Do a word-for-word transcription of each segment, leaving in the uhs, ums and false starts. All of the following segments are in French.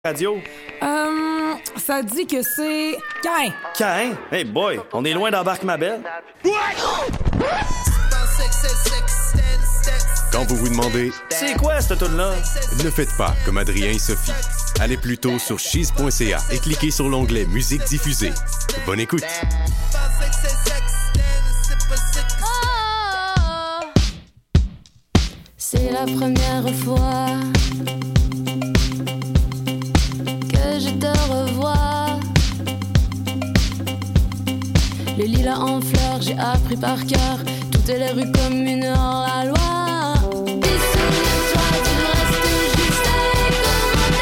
Radio? Euh, ça dit que c'est... Cain! Cain? Hey boy, on est loin d'embarque ma belle. Quand vous vous demandez C'est quoi cette tune-là? ne faites pas comme Adrien et Sophie. Allez plutôt sur cheese point c a et cliquez sur l'onglet Musique diffusée. Bonne écoute. C'est la première fois que je te revois. Le lilas en fleurs, j'ai appris par cœur toutes les rues communes hors la loi. Puis souviens-toi, tu restes juste avec comment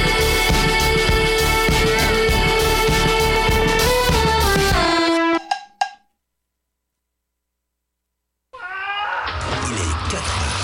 Il est quatre heures.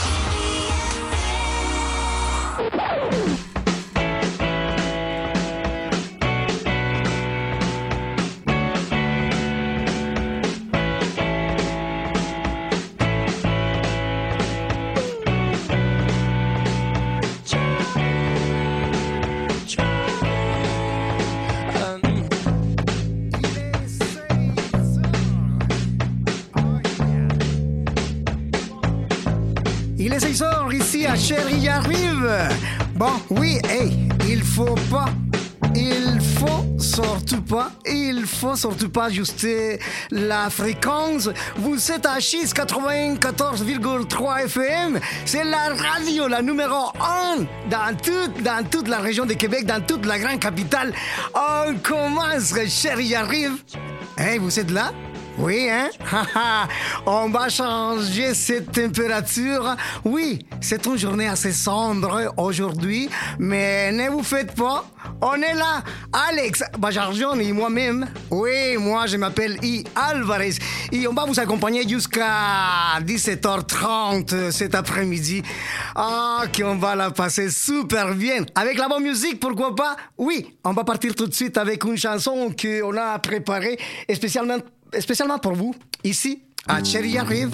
Il est seize heures ici à Chérie arrive. Bon, oui, hey, il faut pas, il faut surtout pas, il faut surtout pas ajuster la fréquence. Vous êtes à Cheese quatre-vingt-quatorze virgule trois F M. C'est la radio, la numéro un dans toute, dans toute la région de Québec, dans toute la grande capitale. On commence, Chérie arrive. Hey, vous êtes là? Oui, hein? On va changer cette température. Oui, c'est une journée assez sombre aujourd'hui, mais ne vous faites pas. On est là, Alex Bajarjon et moi-même. Oui, moi, je m'appelle I. Alvarez. Et on va vous accompagner jusqu'à dix-sept heures trente cet après-midi. Ah, qu'on va la passer super bien. Avec la bonne musique, pourquoi pas? Oui, on va partir tout de suite avec une chanson qu'on a préparée spécialement Spécialement pour vous, ici, à Chérie arrive.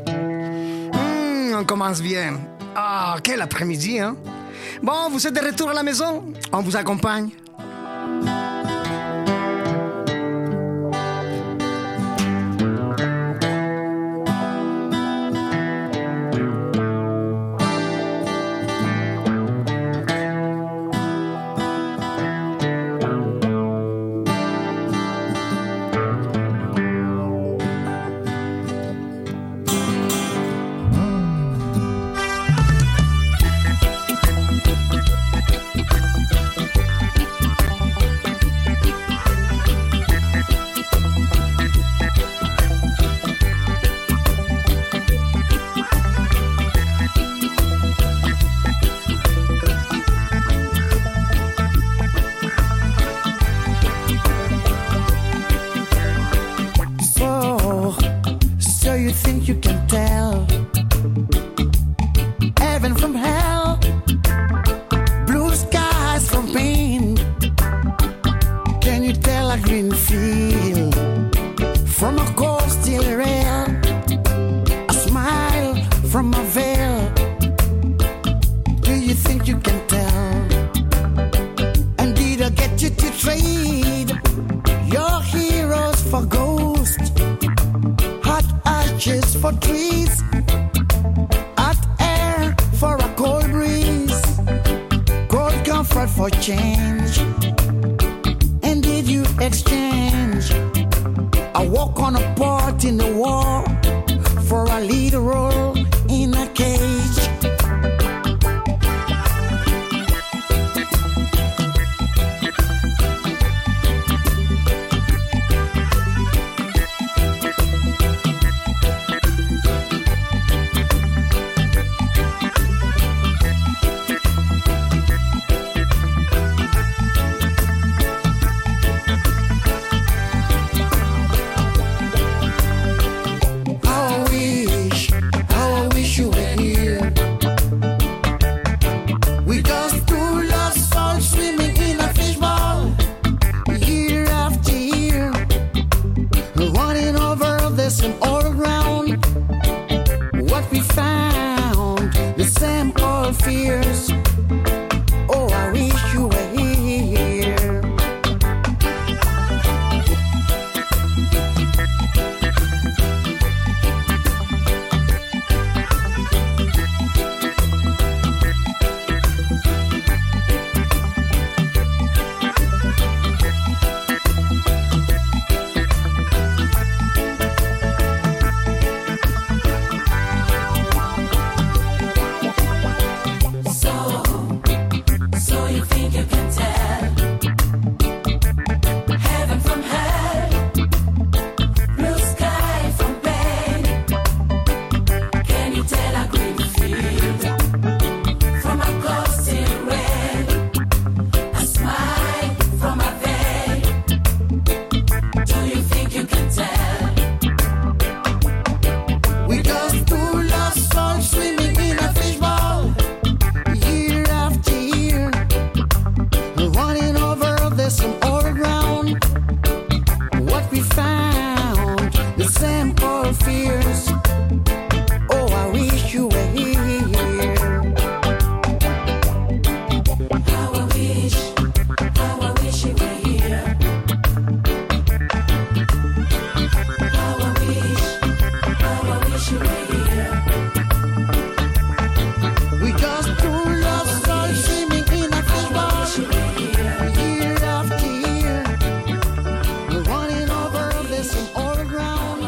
Mmh, on commence bien. Ah, quel après-midi, hein? Bon, vous êtes de retour à la maison? On vous accompagne. How I wish, how I wish you were here. can tell heaven from hell, blue sky from pain. Can you tell how green you feel from a ghost in red, a smile from a veil? Do you think you can tell? We just two lost souls swimming in a fishbowl, year after year, running over the same old ground. What we found, the same old fears. Oh, I wish you were here. How I wish, how I wish you were here. How I wish, how I wish you were here. We just two lost souls swimming in a fishbowl, year after year, running over the same old ground.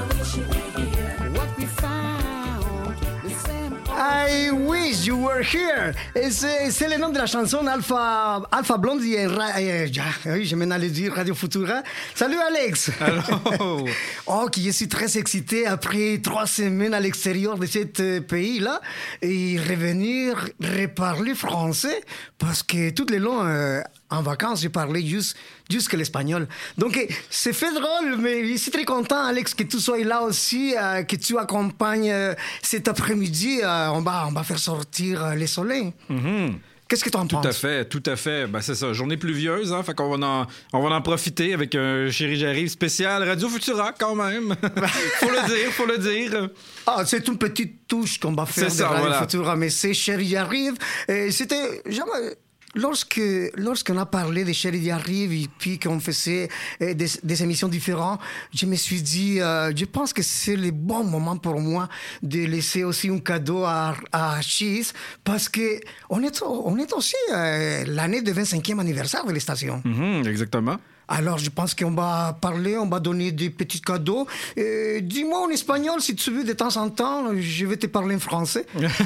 What we found, the same old I wish you were here. Et c'est, c'est le nom de la chanson Alpha, Alpha Blondy et, Ra- et ah, oui, je m'en allais dire Radio Futura. Salut Alex. Allô. Oh, qui je suis très excité après trois semaines à l'extérieur de ce euh, pays-là et revenir reparler français parce que tout le long euh, en vacances, j'ai parlé juste, juste que l'espagnol. Donc, euh, c'est fait drôle, mais je suis très content, Alex, que tu sois là aussi, euh, que tu accompagnes euh, cet après-midi. Euh, on, va, on va faire sortir euh, le soleil. Mm-hmm. Qu'est-ce que tu en Tout penses? à fait, tout à fait. Ben, c'est ça, journée pluvieuse, hein, fait qu'on va en, on va en profiter avec un Chéri J'arrive spécial Radio Futura quand même. Faut le dire, faut le dire. Ah, c'est une petite touche qu'on va faire C'est de ça, Radio voilà. Futura, mais c'est Chéri J'arrive. Et c'était jamais... Lorsque, lorsqu'on a parlé de Chéri J'arrive et puis qu'on faisait euh, des, des émissions différentes, je me suis dit, euh, je pense que c'est le bon moment pour moi de laisser aussi un cadeau à, à Cheese parce que on est, on est aussi euh, l'année de vingt-cinquième anniversaire de la station. Mm-hmm, exactement. Alors, je pense qu'on va parler, on va donner des petits cadeaux. Euh, dis-moi en espagnol si tu veux de temps en temps. Je vais te parler en français.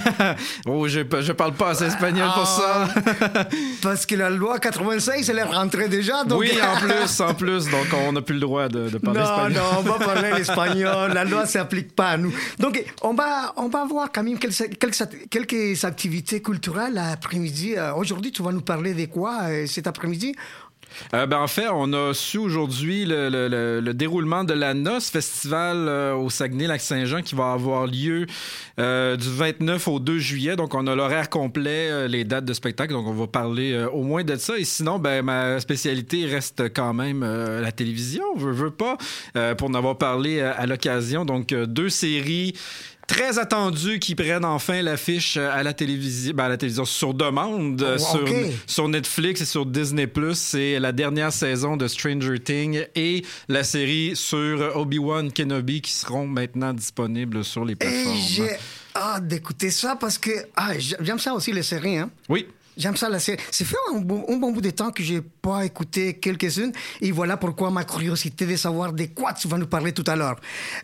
Oh, je, je parle pas assez espagnol pour ça. Parce que la loi quatre-vingt-seize, elle est rentrée déjà. Donc... Oui, en plus, en plus. Donc, on n'a plus le droit de, de parler non, espagnol. non, on va parler l'espagnol. La loi ne s'applique pas à nous. Donc, on va, on va voir quand même quelques, quelques, quelques activités culturelles l'après-midi. Euh, Aujourd'hui, tu vas nous parler de quoi euh, cet après-midi? Euh, ben, en fait, on a su aujourd'hui le, le, le, le déroulement de la Noce Festival euh, au Saguenay-Lac-Saint-Jean qui va avoir lieu euh, du vingt-neuf au deux juillet. Donc, on a l'horaire complet, euh, les dates de spectacle. Donc, on va parler euh, au moins de ça. Et sinon, ben, ma spécialité reste quand même euh, la télévision, veux, veux pas, euh, pour en avoir parlé à, à l'occasion. Donc, euh, deux séries très attendues qui prennent enfin l'affiche à la télévision, ben à la télévision sur demande, Oh, sur, okay. sur Netflix et sur Disney plus. C'est la dernière saison de Stranger Things et la série sur Obi-Wan Kenobi qui seront maintenant disponibles sur les Et plateformes. j'ai hâte d'écouter ça parce que ah, j'aime ça aussi les séries. Hein? Oui. J'aime ça la série. C'est fait un bon, un bon bout de temps que j'ai pas écouté quelques-unes et voilà pourquoi ma curiosité de savoir de quoi tu vas nous parler tout à l'heure.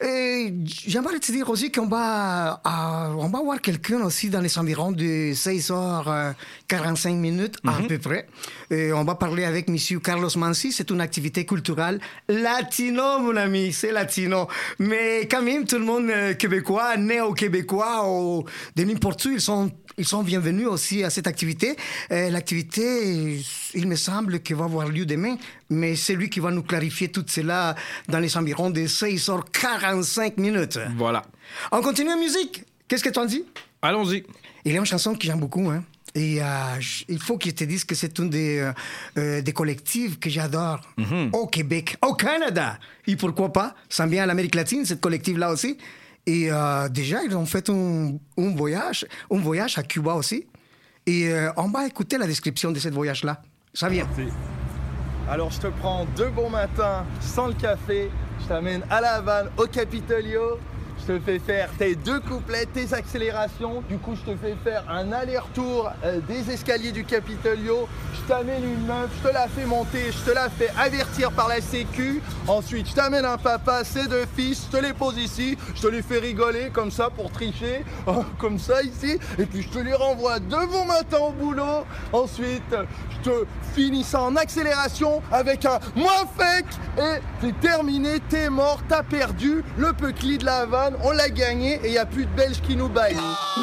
Et j'aimerais te dire aussi qu'on va, euh, on va voir quelqu'un aussi dans les environs de seize heures quarante-cinq minutes Mm-hmm. à peu près. Et on va parler avec Monsieur Carlos Mansi. C'est une activité culturelle latino, mon ami. C'est latino. Mais quand même, tout le monde euh, québécois, néo-québécois ou de n'importe où, ils sont Ils sont bienvenus aussi à cette activité. Euh, l'activité, il me semble qu'elle va avoir lieu demain, mais c'est lui qui va nous clarifier tout cela dans les environs de seize heures quarante-cinq minutes. Voilà. On continue la musique. Qu'est-ce que tu en dis? Allons-y. Il y a une chanson que j'aime beaucoup, hein. Et euh, j- il faut que je te dise que c'est une des, euh, euh, des collectifs que j'adore Mm-hmm. au Québec, au Canada. Et pourquoi pas? Ça vient à l'Amérique latine, cette collective-là aussi. Et euh, déjà, ils ont fait un, un voyage, un voyage à Cuba aussi. Et euh, on va écouter la description de ce voyage-là. Ça vient. Alors je te prends deux bons matins sans le café, je t'amène à La Havane, au Capitolio, je je te fais faire tes deux couplets, tes accélérations. Du coup, je te fais faire un aller-retour euh, des escaliers du Capitolio. Je t'amène une meuf, je te la fais monter, je te la fais avertir par la sécu. Ensuite, je t'amène un papa, ses deux fils, je te les pose ici. Je te les fais rigoler comme ça pour tricher, euh, comme ça ici. Et puis, je te les renvoie de bon matin au boulot. Ensuite, je te finis ça en accélération avec un moins fake. Et c'est terminé, t'es mort, t'as perdu. Le peucli de la vanne, on l'a gagné et il n'y a plus de Belges qui nous baillent.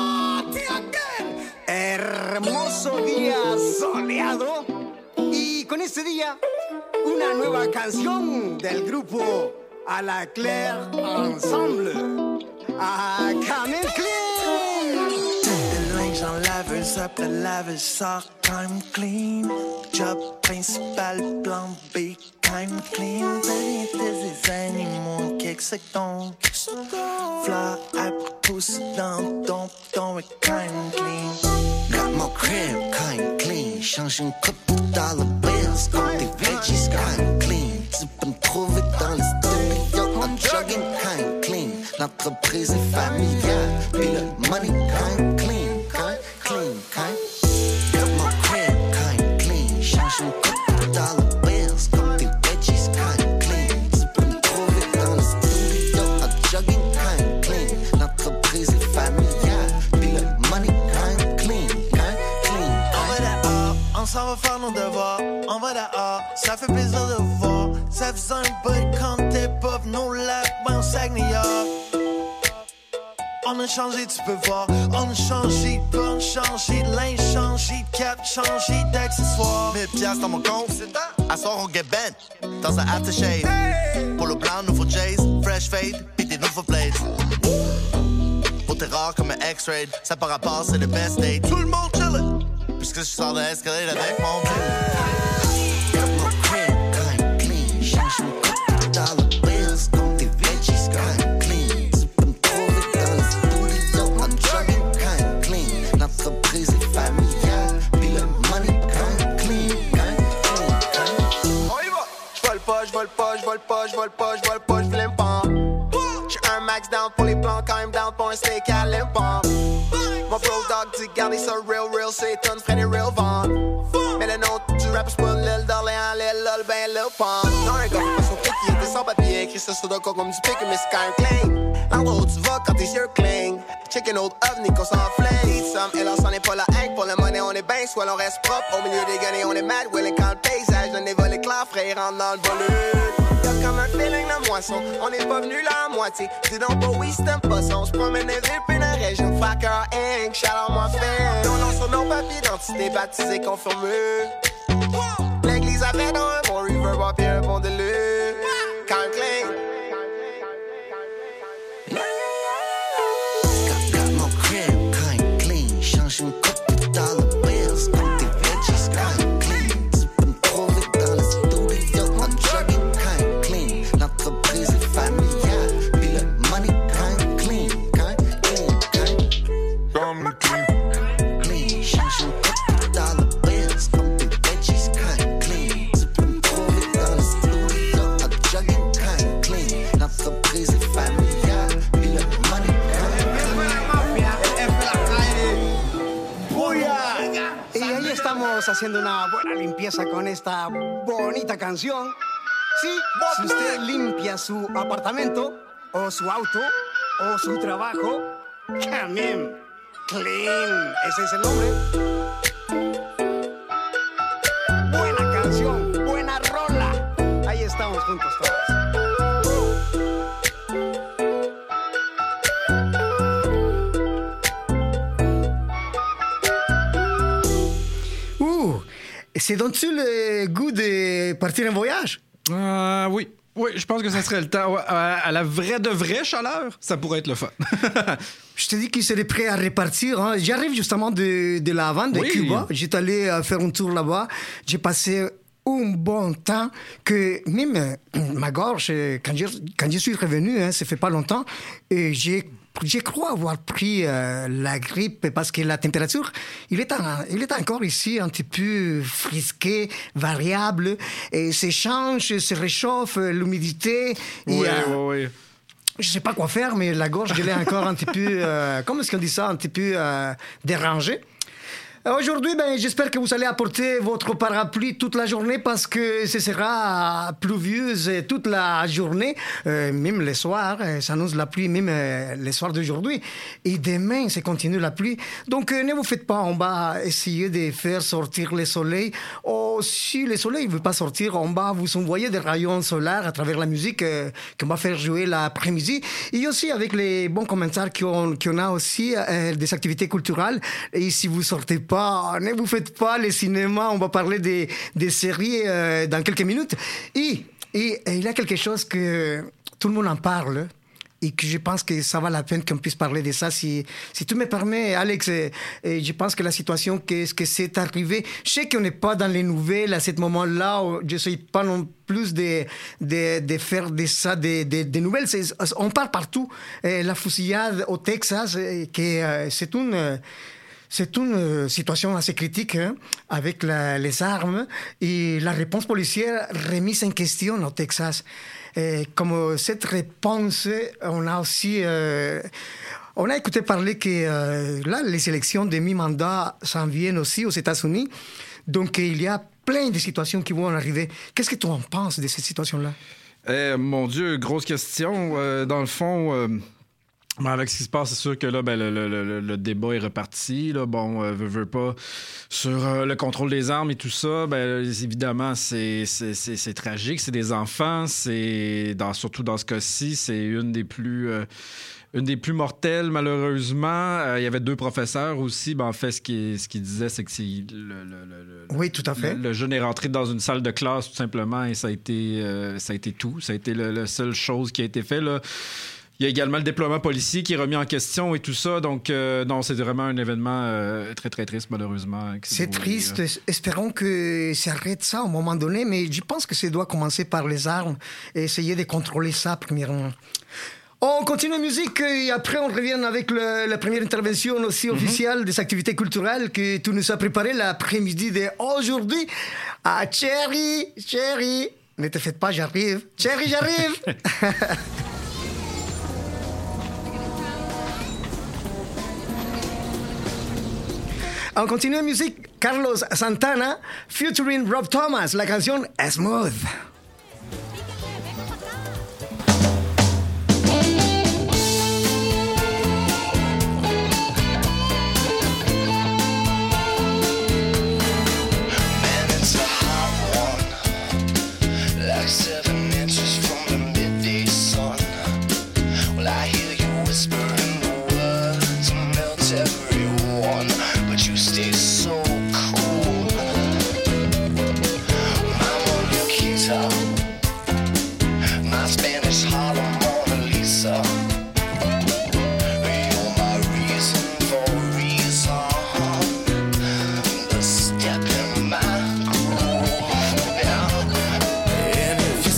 Hermoso día soleado y con este día una nueva canción del grupo A la Claire Ensemble. À Camille Clean. Le linge en laveuse, après lavage, sort time clean. Job principal, plan B, time clean. Variétés des animaux, quelques sectons. Fleurs, après pousse dans ton ton et time clean. Got my crib, kind clean. Change une coupe de dollar bills, comme des veggies, kind clean. Tu peux me trouver dans les studios, en jogging, kind clean. L'entreprise est familiale, puis le money, kind clean, kind clean, kind. Got my crib, kind clean. Change une coupe de dollar bills, comme des veggies, kind clean. Tu peux me trouver dans les studios, en jogging, kind clean. L'entreprise est familiale, puis le money, kind clean, kind clean. On va dehors, on s'en va faire nos devoirs. On va dehors, ça fait plaisir de voir. Ça faisait un bout quand t'es pas venu au lac, ben au Saguenay. On a changé, tu peux voir. On a changé de porte, changé de linge, changé de cap, changé d'accessoires. mille piastres dans mon compte, à soir on get bent dans un aftershave. Polo blanc, nouveau J's, fresh fade, pis des nouveaux blades. Pour t'es rare comme un X-ray, ça par rapport c'est le best date. Tout le monde chillin', puisque je sors de l'escalade avec mon bleu. Got my crib, kind clean. Change une coupe de dollar bills, comme des veggies, kind clean. Tu peux me trouver dans les studios, en jogging, kind clean. L'entreprise est familiale, puis le money, kind clean, kind clean, kind. On y va! J'vole pas, j'vole pas, j'vole pas, j'vole pas, j'vole pas, j'flemme pas. J'suis un max down pour les plans, quand même down pour un steak à l'import. Mon bro dog dit garder ça real, real, c'est ton frère des real ventes. Mais le nom du rap, c'est pas l'île d'Orléans, l'île lol, ben l'île pente. Non, un gars, pas son pic, il était sans papier, écrit ça sur le corps comme du pic, mais c'est quand même clean. L'endroit où tu vas quand tes yeux clignent. Chicken old ovni qu'on s'enflamme. Eat some, et là, c'en est pas la hank. Pour la monnaie, on est ben, soit l'on reste propre. Au milieu des guenilles, on est mad, willing quand le paysage donne des volets clairs, frère, rentre dans le volume. Y'a comme un feeling de moisson, on n'est pas venu là à moitié. Dis donc pas oui, c'est un poisson. On se promène des villes, puis la région, Facker Inc. Shout out moi fan. Ton nom sur nos papiers d'identité, baptisé, confirmé. L'église avait dans un bon reverb, puis un bon délire. Quand clean. Got my crib, kind clean. Change une coupe de dollar bills, comme des veggies, kind clean. Tu peux me trouver dans les studios, en jogging, kind clean. L'entreprise est familiale, puis le money, kind clean, kind clean, kind. Comme clean. Clean, change une coupe de dollar bills, comme des veggies, kind clean. Tu peux me trouver dans les studios, en jogging, kind clean. L'entreprise est familiale, puis le money, Y ahí estamos haciendo una buena limpieza con esta bonita canción. Sí, si usted limpia su apartamento, o su auto, o su trabajo, Camille Clean, ese es el nombre. Buena canción, buena rola. Ahí estamos juntos todos. Ouh, c'est donc-tu le goût de partir en voyage? Euh, oui. Oui, je pense que ça serait le temps. Ouais, à, à la vraie de vraie chaleur, ça pourrait être le fun. Je te dis qu'il serait prêt à repartir. Hein. J'arrive justement de, de La Havane, de Oui. Cuba. J'étais allé euh, faire un tour là-bas. J'ai passé un bon temps que même euh, ma gorge, euh, quand je, quand je suis revenu, hein, ça fait pas longtemps, et j'ai je crois avoir pris euh, la grippe parce que la température, il est, en, il est encore ici un petit peu frisqué, variable, et ça change, se réchauffe, l'humidité. Oui, et, euh, oui, oui. je sais pas quoi faire, mais la gorge, elle est encore un petit peu, euh, comment est-ce qu'on dit ça, un petit peu euh, dérangée. Aujourd'hui, ben, j'espère que vous allez apporter votre parapluie toute la journée parce que ce sera pluvieuse toute la journée, euh, même les soirs. Ça annonce la pluie, même euh, les soirs d'aujourd'hui. Et demain, ça continue la pluie. Donc, euh, ne vous faites pas, on va essayer de faire sortir le soleil. Oh, si le soleil ne veut pas sortir, on va vous envoyer des rayons solaires à travers la musique euh, qu'on va faire jouer l'après-midi. Et aussi avec les bons commentaires qu'on, qu'on a aussi, euh, des activités culturelles. Et si vous sortez pas, ne vous faites pas le cinéma, on va parler des, des séries euh, dans quelques minutes. Et, et, et il y a quelque chose que tout le monde en parle et que je pense que ça vaut la peine qu'on puisse parler de ça. Si, si tu me permets, Alex, et, et je pense que la situation, qu'est-ce que c'est arrivé, je sais qu'on n'est pas dans les nouvelles à ce moment-là, je n'essaie pas non plus de, de, de faire de ça des de, de nouvelles. C'est, on parle partout. Et la fusillade au Texas, que, c'est une... C'est une situation assez critique hein, avec la, les armes et la réponse policière remise en question au Texas. Et comme cette réponse, on a aussi... Euh, on a écouté parler que euh, là, les élections de mi-mandat s'en viennent aussi aux États-Unis. Donc, il y a plein de situations qui vont arriver. Qu'est-ce que tu en penses de cette situation-là? Eh, mon Dieu, grosse question. Euh, dans le fond... Euh... Ben avec ce qui se passe, c'est sûr que là, ben, le, le, le, le débat est reparti. Là. Bon, euh, veut, veut pas, sur euh, le contrôle des armes et tout ça, ben, évidemment, c'est, c'est, c'est, c'est tragique. C'est des enfants. C'est, dans, surtout dans ce cas-ci, c'est une des plus... Euh, Une des plus mortelles, malheureusement. Euh, il y avait deux professeurs aussi. Ben, en fait, ce qu'il ce qu'il disait, c'est que c'est le, le, le, oui, tout à fait. Le, le jeune est rentré dans une salle de classe, tout simplement, et ça a été, euh, ça a été tout. Ça a été le, la seule chose qui a été faite, là. Il y a également le déploiement policier qui est remis en question et tout ça. Donc, euh, non, c'est vraiment un événement euh, très, très triste, malheureusement. C'est triste. Euh... Espérons que ça arrête ça à un moment donné. Mais je pense que ça doit commencer par les armes et essayer de contrôler ça, premièrement. On continue la musique et après on revient avec le, la première intervention aussi officielle mm-hmm. des activités culturelles que tu nous as préparé l'après-midi d'aujourd'hui. Ah, Chérie, chérie, ne te faites pas, j'arrive. Chérie, j'arrive. On continue la musique. Carlos Santana, featuring Rob Thomas, la canción Smooth. And if you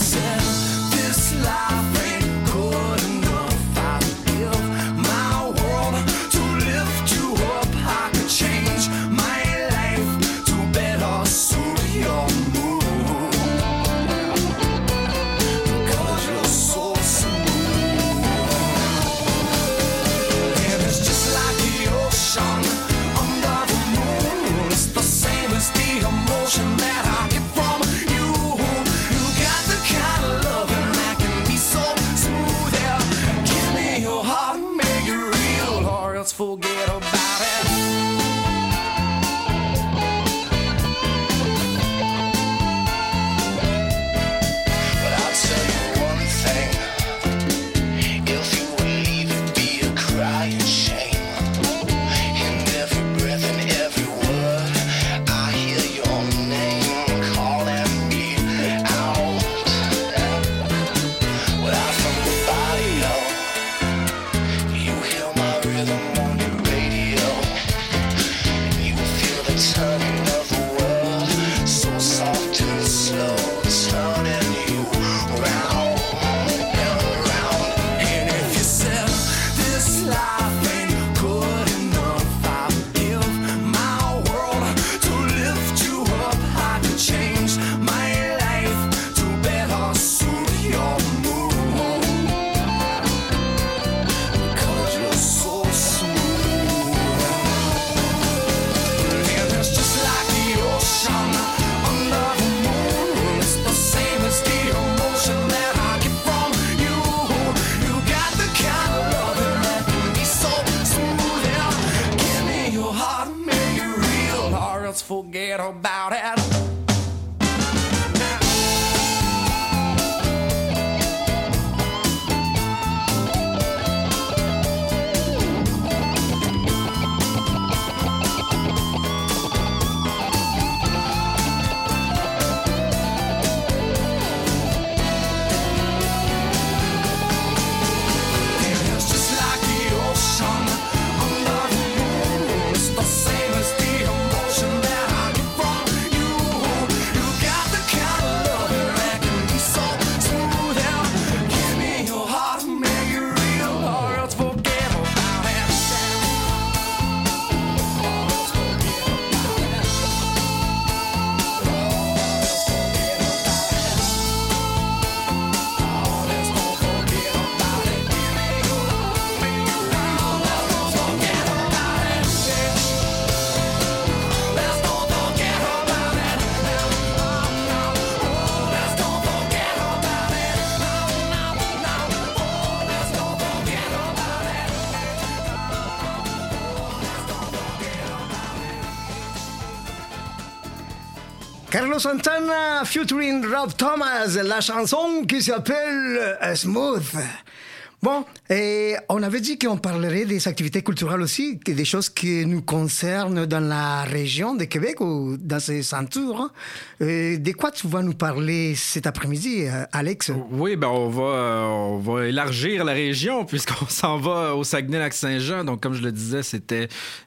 Carlos Santana featuring Rob Thomas, la chanson qui s'appelle euh, Smooth. Bon, et on avait dit qu'on parlerait des activités culturelles aussi, que des choses qui nous concernent dans la région de Québec ou dans ses entours. Hein. Euh, de quoi tu vas nous parler cet après-midi, euh, Alex? Oui, ben on va, euh, on va élargir la région puisqu'on s'en va au Saguenay-Lac-Saint-Jean. Donc, comme je le disais, c'était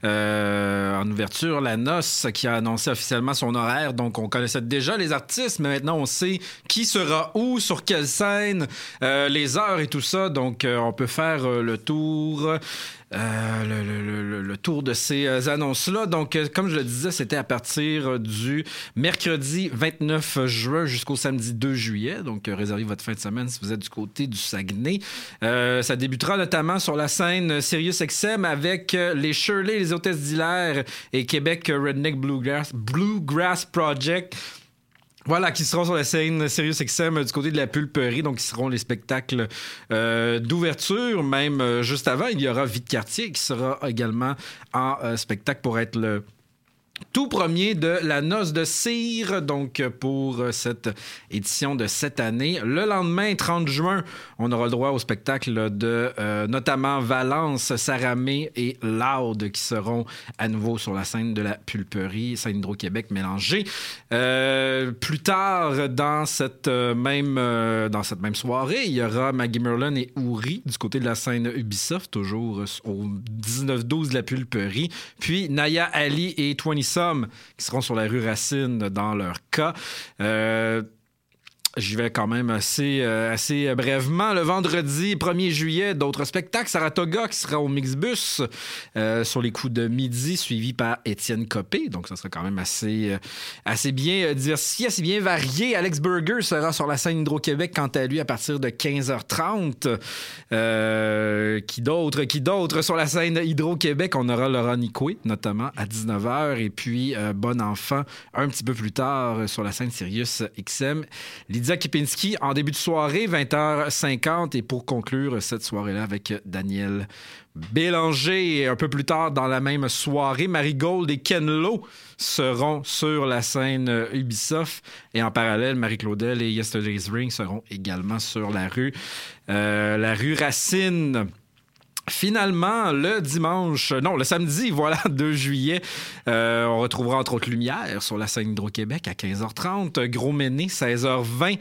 euh, en ouverture la noce qui a annoncé officiellement son horaire. Donc, on connaissait déjà les artistes, mais maintenant, on sait qui sera où, sur quelle scène, euh, les heures et tout ça. Donc, euh, on peut faire euh, le tour... Euh, le, le, le, le tour de ces euh, annonces-là. Donc, euh, comme je le disais, c'était à partir du mercredi vingt-neuf juin jusqu'au samedi deux juillet. Donc, euh, réservez votre fin de semaine si vous êtes du côté du Saguenay. Euh, ça débutera notamment sur la scène SiriusXM avec euh, les Shirley, les Hôtesses d'Hilaire et Québec Redneck Bluegrass, Bluegrass Project. Voilà, qui seront sur la scène SiriusXM du côté de la Pulperie, donc qui seront les spectacles euh, d'ouverture. Même euh, juste avant, il y aura Vie de quartier qui sera également en euh, spectacle pour être le tout premier de la noce de cire, donc pour cette édition de cette année. Le lendemain, trente juin, on aura le droit au spectacle de euh, notamment Valence, Saramé et Loud qui seront à nouveau sur la scène de la Pulperie, scène Hydro-Québec mélangée. Euh, plus tard, dans cette, euh, même, euh, dans cette même soirée, il y aura Maggie Merlin et Ouri du côté de la scène Ubisoft, toujours au dix-neuf douze de la Pulperie. Puis Naya Ali et vingt Some qui seront sur la rue Racine dans leur cas. Euh, J'y vais quand même assez, euh, assez brièvement. Le vendredi premier juillet, d'autres spectacles. Saratoga qui sera au Mixbus euh, sur les coups de midi, suivi par Étienne Copé. Donc, ça sera quand même assez, euh, assez bien diversifié, assez bien varié. Alex Burger sera sur la scène Hydro-Québec, quant à lui, à partir de quinze heures trente. Euh, qui d'autre? Qui d'autre? Sur la scène Hydro-Québec, on aura Laura Nicoué, notamment, à dix-neuf heures. Et puis, euh, Bon Enfant, un petit peu plus tard, sur la scène SiriusXM. Lydia Kipinski en début de soirée, vingt heures cinquante. Et pour conclure cette soirée-là avec Daniel Bélanger. Et un peu plus tard, dans la même soirée, Marigold et Ken Lo seront sur la scène Ubisoft. Et en parallèle, Marie-Claudel et Yesterday's Ring seront également sur la rue, euh, la rue Racine. Finalement, le dimanche, non, le samedi, voilà, deux juillet, euh, on retrouvera entre autres Lumière sur la scène Hydro-Québec à quinze heures trente, Gros Méné, seize heures vingt.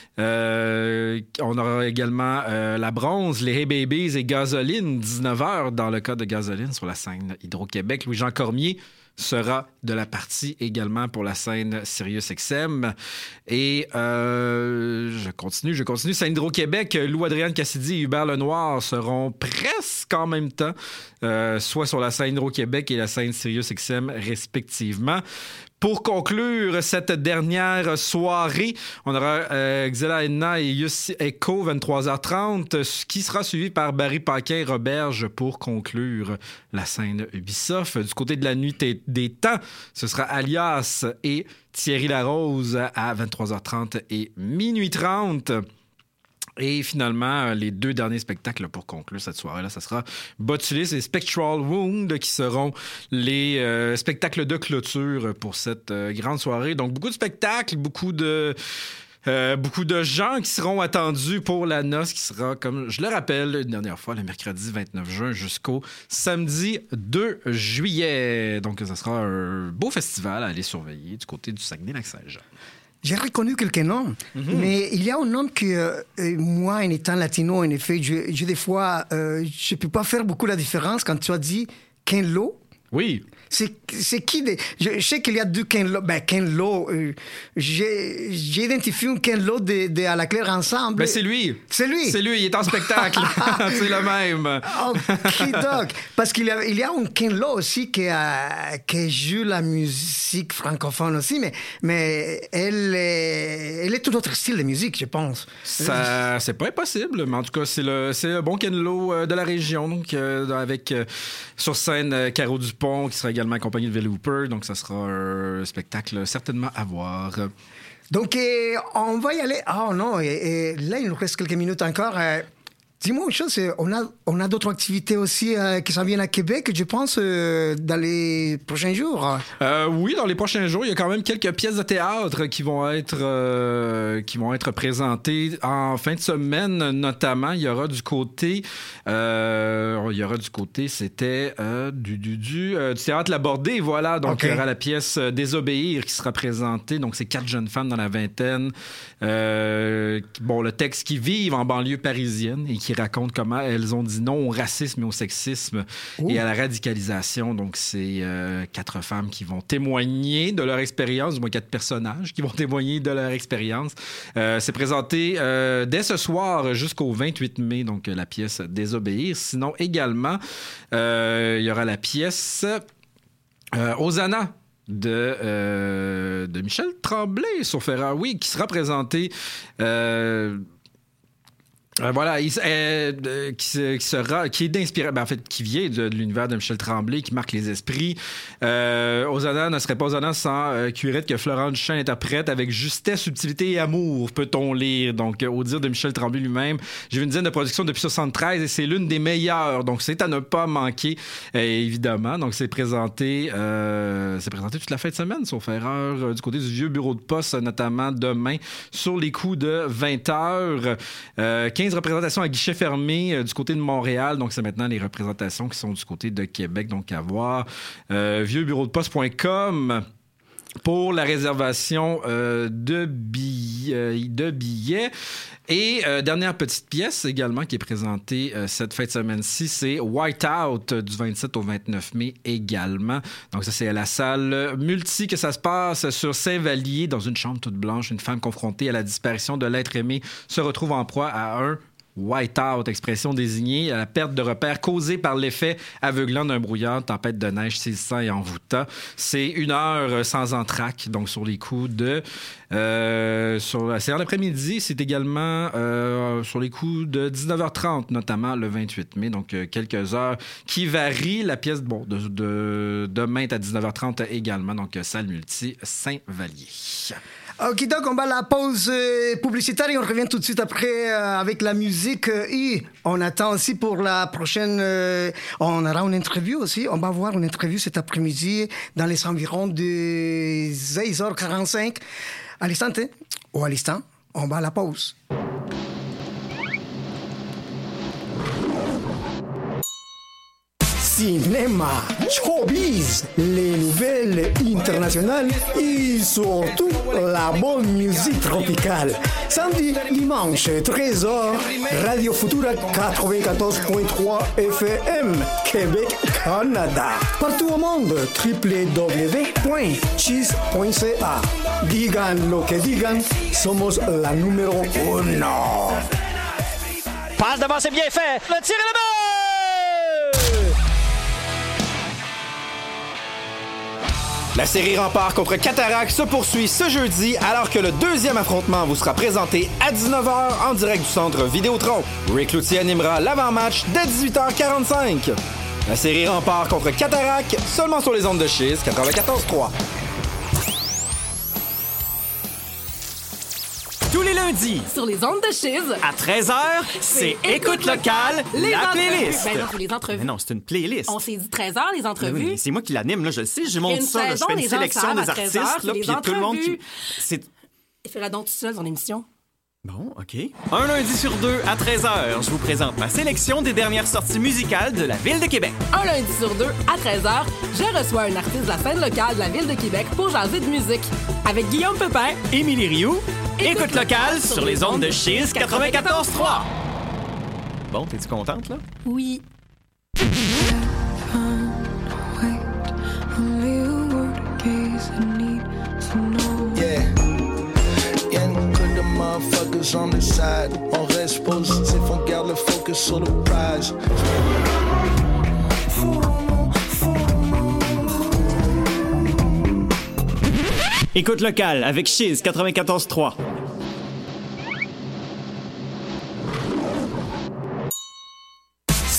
Euh, on aura également euh, La Bronze, les Hey Babies et Gasoline, dix-neuf heures dans le cas de Gasoline sur la scène Hydro-Québec. Louis-Jean Cormier sera de la partie également pour la scène SiriusXM. Et euh, je continue, je continue. Scène Hydro-Québec, Lou-Adrienne Cassidy et Hubert Lenoir seront presque en même temps, euh, soit sur la scène Hydro-Québec et la scène SiriusXM respectivement. Pour conclure cette dernière soirée, on aura euh, Xela Edna et Yussi Echo, vingt-trois heures trente, qui sera suivi par Barry Paquin et Roberge pour conclure la scène Ubisoft. Du côté de la nuit des temps, ce sera Alias et Thierry Larose à vingt-trois heures trente et minuit trente. Et finalement, les deux derniers spectacles pour conclure cette soirée-là, ça sera Botulis et Spectral Wound qui seront les euh, spectacles de clôture pour cette euh, grande soirée. Donc, beaucoup de spectacles, beaucoup de... Euh, beaucoup de gens qui seront attendus pour la noce qui sera, comme je le rappelle, une dernière fois, le mercredi vingt-neuf juin jusqu'au samedi deux juillet. Donc, ça sera un beau festival à aller surveiller du côté du Saguenay-Lac-Saint-Jean. J'ai reconnu quelques noms, mm-hmm. mais il y a un nom que euh, moi, en étant latino, en effet, je, je des fois, euh, je ne peux pas faire beaucoup la différence quand tu as dit Ken Lo. Oui. C'est, c'est qui des... Je, je sais qu'il y a deux Ken Lo. Ben, Ken Lo, euh, j'ai, j'ai identifié un Ken Lo de, de À la Claire Ensemble. Ben, c'est lui. C'est lui. C'est lui, il est en spectacle. C'est le même. OK, donc. Parce qu'il y a, il y a un Ken Lo aussi qui, a, qui joue la musique francophone aussi, mais, mais elle, est, elle est tout autre style de musique, je pense. Ça, c'est pas impossible, mais en tout cas, c'est le, c'est le bon Ken Lo de la région. Donc, euh, avec euh, sur scène euh, Caro Dupont, qui sera également accompagné de Ville Hooper, donc ça sera un spectacle certainement à voir. Donc, euh, on va y aller. Oh non, et, et là, il nous reste quelques minutes encore. Euh, Dis-moi une chose, c'est, on a, on a d'autres activités aussi euh, qui s'en viennent à Québec, je pense, euh, dans les prochains jours. Euh, oui, dans les prochains jours, il y a quand même quelques pièces de théâtre qui vont être, euh, qui vont être présentées en fin de semaine, notamment. Il y aura du côté, euh, il y aura du côté, c'était euh, du, du, du, euh, du théâtre Labordé, voilà. Donc, okay. Il y aura la pièce euh, Désobéir qui sera présentée. Donc, c'est quatre jeunes femmes dans la vingtaine. Euh, bon, le texte qui vivent en banlieue parisienne et qui racontent comment elles ont dit non au racisme et au sexisme Ouh. Et à la radicalisation. Donc, c'est euh, quatre femmes qui vont témoigner de leur expérience, du moins quatre personnages qui vont témoigner de leur expérience. Euh, c'est présenté euh, dès ce soir jusqu'au vingt-huit mai, donc la pièce Désobéir. Sinon, également, euh, il y aura la pièce euh, Hosanna de, euh, de Michel Tremblay sur Ferrari, oui, qui sera présentée... Euh, Euh, voilà, il, euh, euh, qui, qui sera, qui est d'inspiration, ben en fait, qui vient de, de l'univers de Michel Tremblay, qui marque les esprits. Euh, Hosanna ne serait pas Hosanna sans euh, Curette que Florent Duchamp interprète avec justesse, subtilité et amour, peut-on lire. Donc, euh, au dire de Michel Tremblay lui-même, j'ai vu une dizaine de productions depuis soixante-treize et c'est l'une des meilleures. Donc, c'est à ne pas manquer, euh, évidemment. Donc, c'est présenté, euh, c'est présenté toute la fin de semaine, sauf erreur, euh, du côté du vieux bureau de poste, notamment demain, sur les coups de vingt heures. Euh, quinze représentations à guichet fermé euh, du côté de Montréal. Donc, c'est maintenant les représentations qui sont du côté de Québec. Donc, à voir. Euh, vieux bureau de poste point com pour la réservation euh, de, billets, euh, de billets. Et euh, dernière petite pièce également qui est présentée euh, cette fin de semaine-ci, c'est Whiteout euh, du vingt-sept au vingt-neuf mai également. Donc ça, c'est à la salle Multi que ça se passe sur Saint-Vallier, dans une chambre toute blanche. Une femme confrontée à la disparition de l'être aimé se retrouve en proie à un white-out, expression désignée à la perte de repères causée par l'effet aveuglant d'un brouillard, tempête de neige saisissant et envoûtant. C'est une heure sans entraque, donc sur les coups de... Euh, sur, c'est en l'après-midi, c'est également euh, sur les coups de dix-neuf heures trente, notamment le vingt-huit mai, donc euh, quelques heures qui varient. La pièce bon, de, de, demain à dix-neuf heures trente également, donc salle Multi Saint-Vallier. Ok, donc on va à la pause euh, publicitaire et on revient tout de suite après euh, avec la musique. Euh, et on attend aussi pour la prochaine... Euh, on aura une interview aussi. On va avoir une interview cet après-midi dans les environs de seize heures quarante-cinq. À l'instant, ou à l'instant, on va à la pause. Cinéma, showbiz, les nouvelles internationales et surtout la bonne musique tropicale. Samedi, dimanche, treize heures, Radio Futura quatre-vingt-quatorze point trois F M, Québec, Canada. Partout au monde, w w w point cheese point c a. Digan lo que digan, somos la numéro uno. Passe devant, c'est bien fait. Le tir est là-bas! La série Rempart contre Cataract se poursuit ce jeudi alors que le deuxième affrontement vous sera présenté à dix-neuf heures en direct du centre Vidéotron. Rick Loutier animera l'avant-match dès dix-huit heures quarante-cinq. La série Rempart contre Cataract seulement sur les ondes de Chiz quatre-vingt-quatorze trois. Tous les lundis, sur les ondes de Chiz, à treize heures, c'est Écoute locale, la playlist. Ben non, pour les entrevues. Mais non, c'est une playlist. On s'est dit treize heures, les entrevues. Oui, c'est moi qui l'anime, là, je le sais. Je monte ça, là, je fais une sélection des artistes, là, puis il y a tout le monde qui... C'est... Il fera donc tout seul son émission. Bon, OK. Un lundi sur deux, à treize heures, je vous présente ma sélection des dernières sorties musicales de la Ville de Québec. Un lundi sur deux, à treize heures, je reçois un artiste de la scène locale de la Ville de Québec pour jaser de musique. Avec Guillaume Pepin, Émilie Rioux, Écoute, Écoute locale sur, sur les ondes de Chiz quatre-vingt-quatorze trois. Bon, t'es-tu contente, là? Oui. Yeah. Yen que de motherfuckers on the side. On reste positif, on garde le focus sur le prize. Écoute locale avec Chiz quatre-vingt-quatorze trois.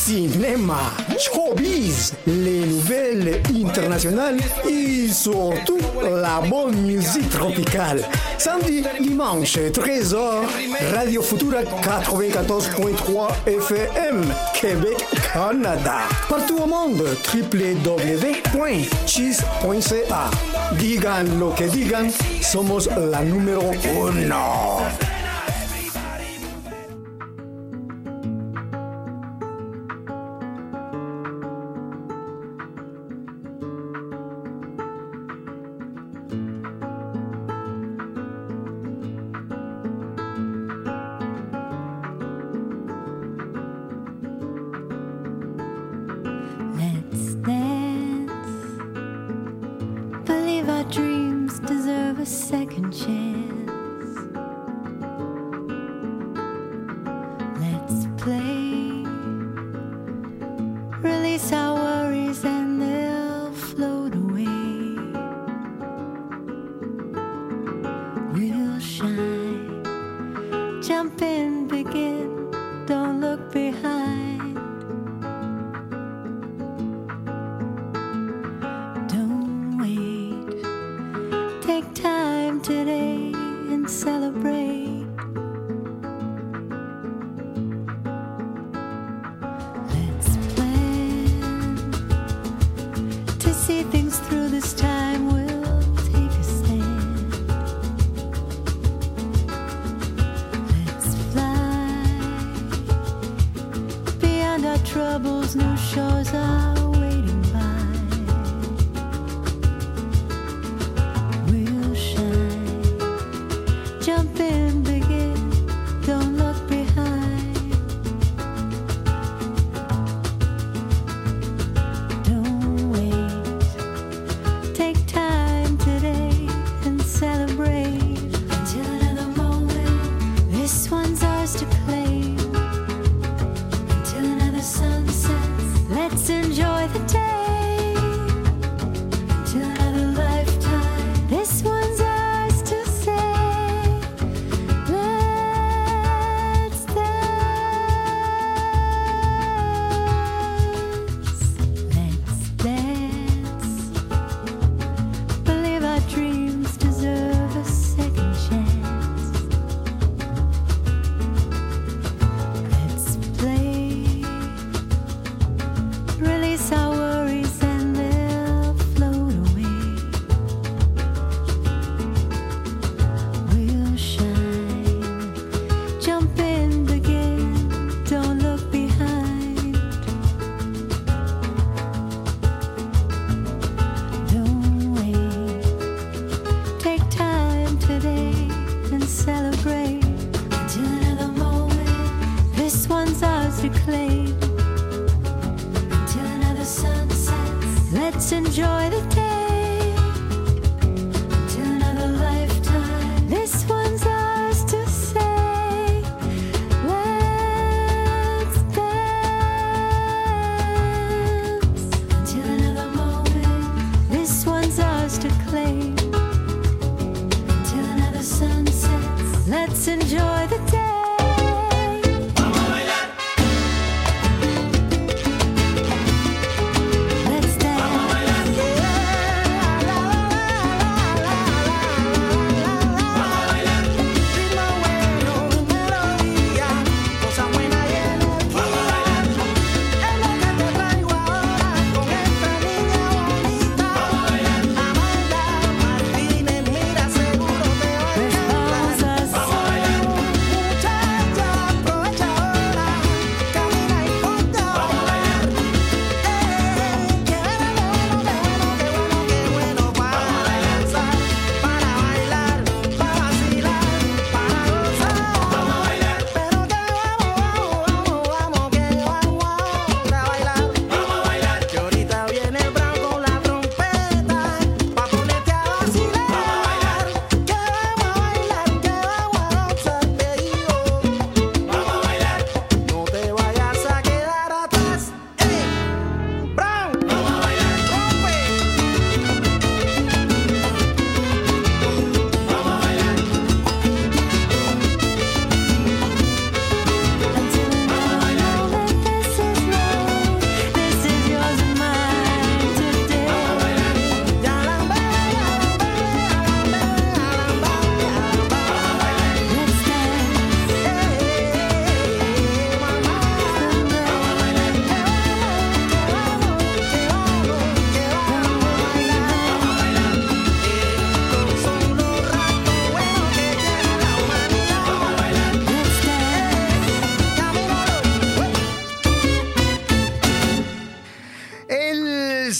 cinéma, showbiz, les nouvelles internationales et surtout la bonne musique tropicale. Samedi, dimanche, treize heures, Radio Futura quatre-vingt-quatorze point trois F M, Québec, Canada. Partout au monde, w w w point cheese point c a. Digan lo que digan, somos la número uno. Let's dance. Believe our dreams deserve a second chance. Let's play. Release our worries and they'll float away. We'll shine. Jump in, begin. Don't look behind. Don't wait. Take time today and celebrate. Let's plan to see things through this time. We'll take a stand. Let's fly beyond our troubles. New shores are waiting by. We'll shine. Jump in, begin. Don't look behind. Don't wait. Take time today and celebrate. Until another moment, this one's ours to claim. Until another sunset, let's enjoy the day. Until another lifetime, this one's ours to say. Let's dance. Let's dance. Believe our dreams deserve a second chance. Let's play. Release our worries and they'll float away. We'll shine. Jump in, begin. Don't look behind. Don't wait. Take time today and celebrate. Until another moment, this one's ours to claim. Until another sunset, let's enjoy the day. Until another lifetime, this one's ours to say. Let's dance. Until another moment, this one's ours to claim. Until another sunset, let's enjoy the day. Let's dance.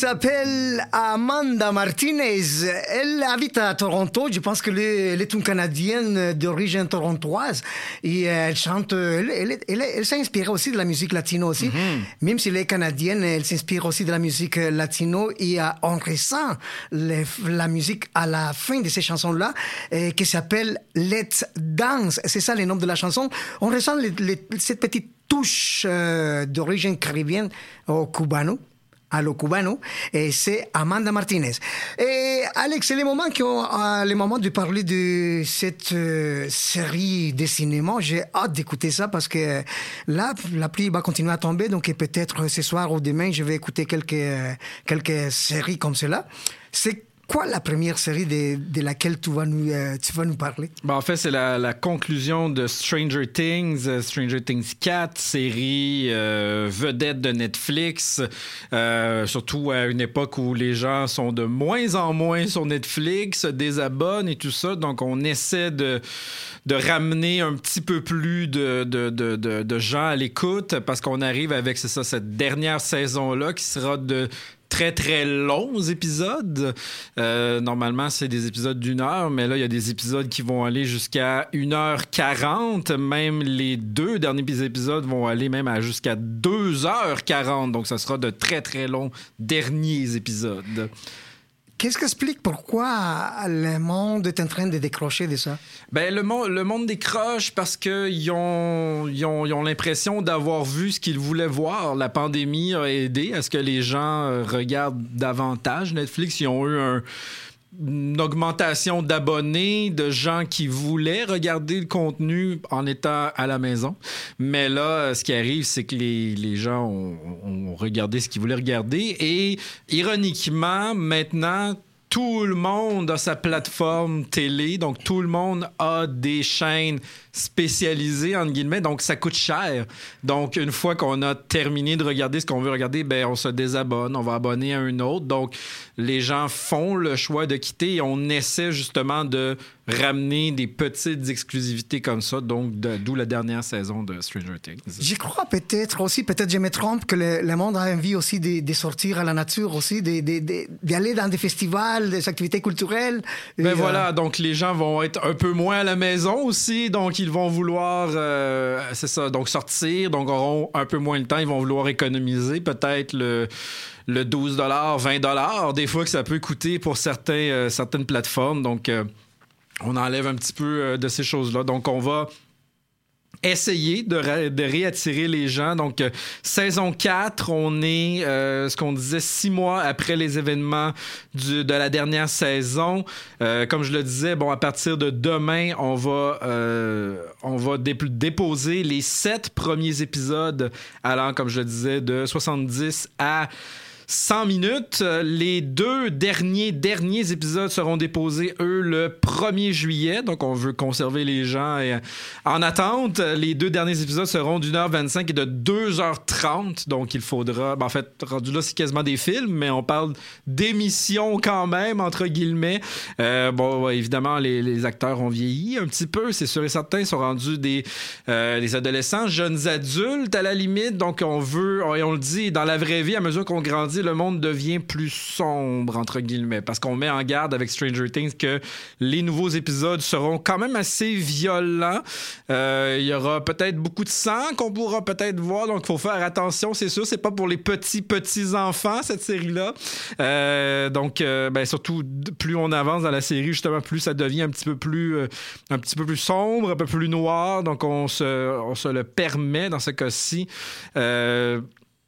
s'appelle Amanda Martinez. Elle habite à Toronto. Je pense qu'elle est, elle est une Canadienne d'origine torontoise. Et elle chante... Elle, elle, elle, elle s'est inspirée aussi de la musique latino aussi. Mm-hmm. Même si elle est canadienne, elle s'inspire aussi de la musique latino. Et euh, on ressent les, la musique à la fin de ces chansons-là, euh, qui s'appelle Let's Dance. C'est ça le nom de la chanson. On ressent les, les, cette petite touche euh, d'origine caribéenne au cubano, à lo cubano, et c'est Amanda Martinez. Et Alex, c'est le moment, qui ont, euh, le moment de parler de cette euh, série de cinéma. J'ai hâte d'écouter ça parce que là, la pluie va continuer à tomber, donc peut-être ce soir ou demain, je vais écouter quelques, euh, quelques séries comme cela. C'est quoi la première série de, de laquelle tu vas nous, euh, tu vas nous parler? Ben, en fait, c'est la, la conclusion de Stranger Things, euh, Stranger Things quatre, série euh, vedette de Netflix, euh, surtout à une époque où les gens sont de moins en moins sur Netflix, se désabonnent et tout ça. Donc, on essaie de, de ramener un petit peu plus de, de, de, de, de gens à l'écoute parce qu'on arrive avec, c'est ça, cette dernière saison-là qui sera de très, très longs épisodes. Euh, normalement, c'est des épisodes d'une heure, mais là, il y a des épisodes qui vont aller jusqu'à une heure quarante. Même les deux derniers épisodes vont aller même à jusqu'à deux heures quarante. Donc, ça sera de très, très longs derniers épisodes. Qu'est-ce qui explique pourquoi le monde est en train de décrocher de ça? Ben, le, monde, le monde décroche parce qu'ils ont, ils ont, ils ont l'impression d'avoir vu ce qu'ils voulaient voir. La pandémie a aidé à ce que les gens regardent davantage Netflix. Ils ont eu un... une augmentation d'abonnés, de gens qui voulaient regarder le contenu en étant à la maison. Mais là, ce qui arrive, c'est que les, les gens ont, ont regardé ce qu'ils voulaient regarder. Et ironiquement, maintenant, tout le monde a sa plateforme télé. Donc, tout le monde a des chaînes spécialisées, entre guillemets. Donc, ça coûte cher. Donc, une fois qu'on a terminé de regarder ce qu'on veut regarder, ben, on se désabonne. On va abonner à un autre. Donc, les gens font le choix de quitter et on essaie justement de ramener des petites exclusivités comme ça, donc de, d'où la dernière saison de Stranger Things. Je crois peut-être aussi, peut-être je me trompe, que le, le monde a envie aussi de, de sortir à la nature aussi, de, de, de, d'aller dans des festivals, des activités culturelles. Ben et, voilà, euh... donc les gens vont être un peu moins à la maison aussi, donc ils vont vouloir, euh, c'est ça, donc sortir, donc auront un peu moins le temps, ils vont vouloir économiser peut-être le... le douze dollars, vingt dollars, des fois que ça peut coûter pour certains, euh, certaines plateformes. Donc, euh, on enlève un petit peu euh, de ces choses-là. Donc, on va essayer de, ré- de réattirer les gens. Donc, euh, saison quatre, on est, euh, ce qu'on disait, six mois après les événements du, de la dernière saison. Euh, comme je le disais, bon, à partir de demain, on va, euh, on va dé- déposer les sept premiers épisodes allant, comme je le disais, de soixante-dix à cent minutes. Les deux derniers, derniers épisodes seront déposés, eux, le premier juillet. Donc, on veut conserver les gens et, en attente. Les deux derniers épisodes seront d'une heure vingt-cinq et de deux heures trente. Donc, il faudra... Ben, en fait, rendu là, c'est quasiment des films, mais on parle d'émissions quand même, entre guillemets. Euh, bon, évidemment, les, les acteurs ont vieilli un petit peu, c'est sûr et certain. Ils sont rendus des, euh, des adolescents, jeunes adultes, à la limite. Donc, on veut... Et on le dit, dans la vraie vie, à mesure qu'on grandit, le monde devient plus sombre, entre guillemets, parce qu'on met en garde avec Stranger Things que les nouveaux épisodes seront quand même assez violents. Euh, il y aura peut-être beaucoup de sang qu'on pourra peut-être voir, donc il faut faire attention, c'est sûr, c'est pas pour les petits, petits enfants, cette série-là. Euh, donc, euh, ben, surtout, plus on avance dans la série, justement, plus ça devient un petit peu plus, euh, un petit peu plus sombre, un peu plus noir, donc on se, on se le permet dans ce cas-ci. Euh,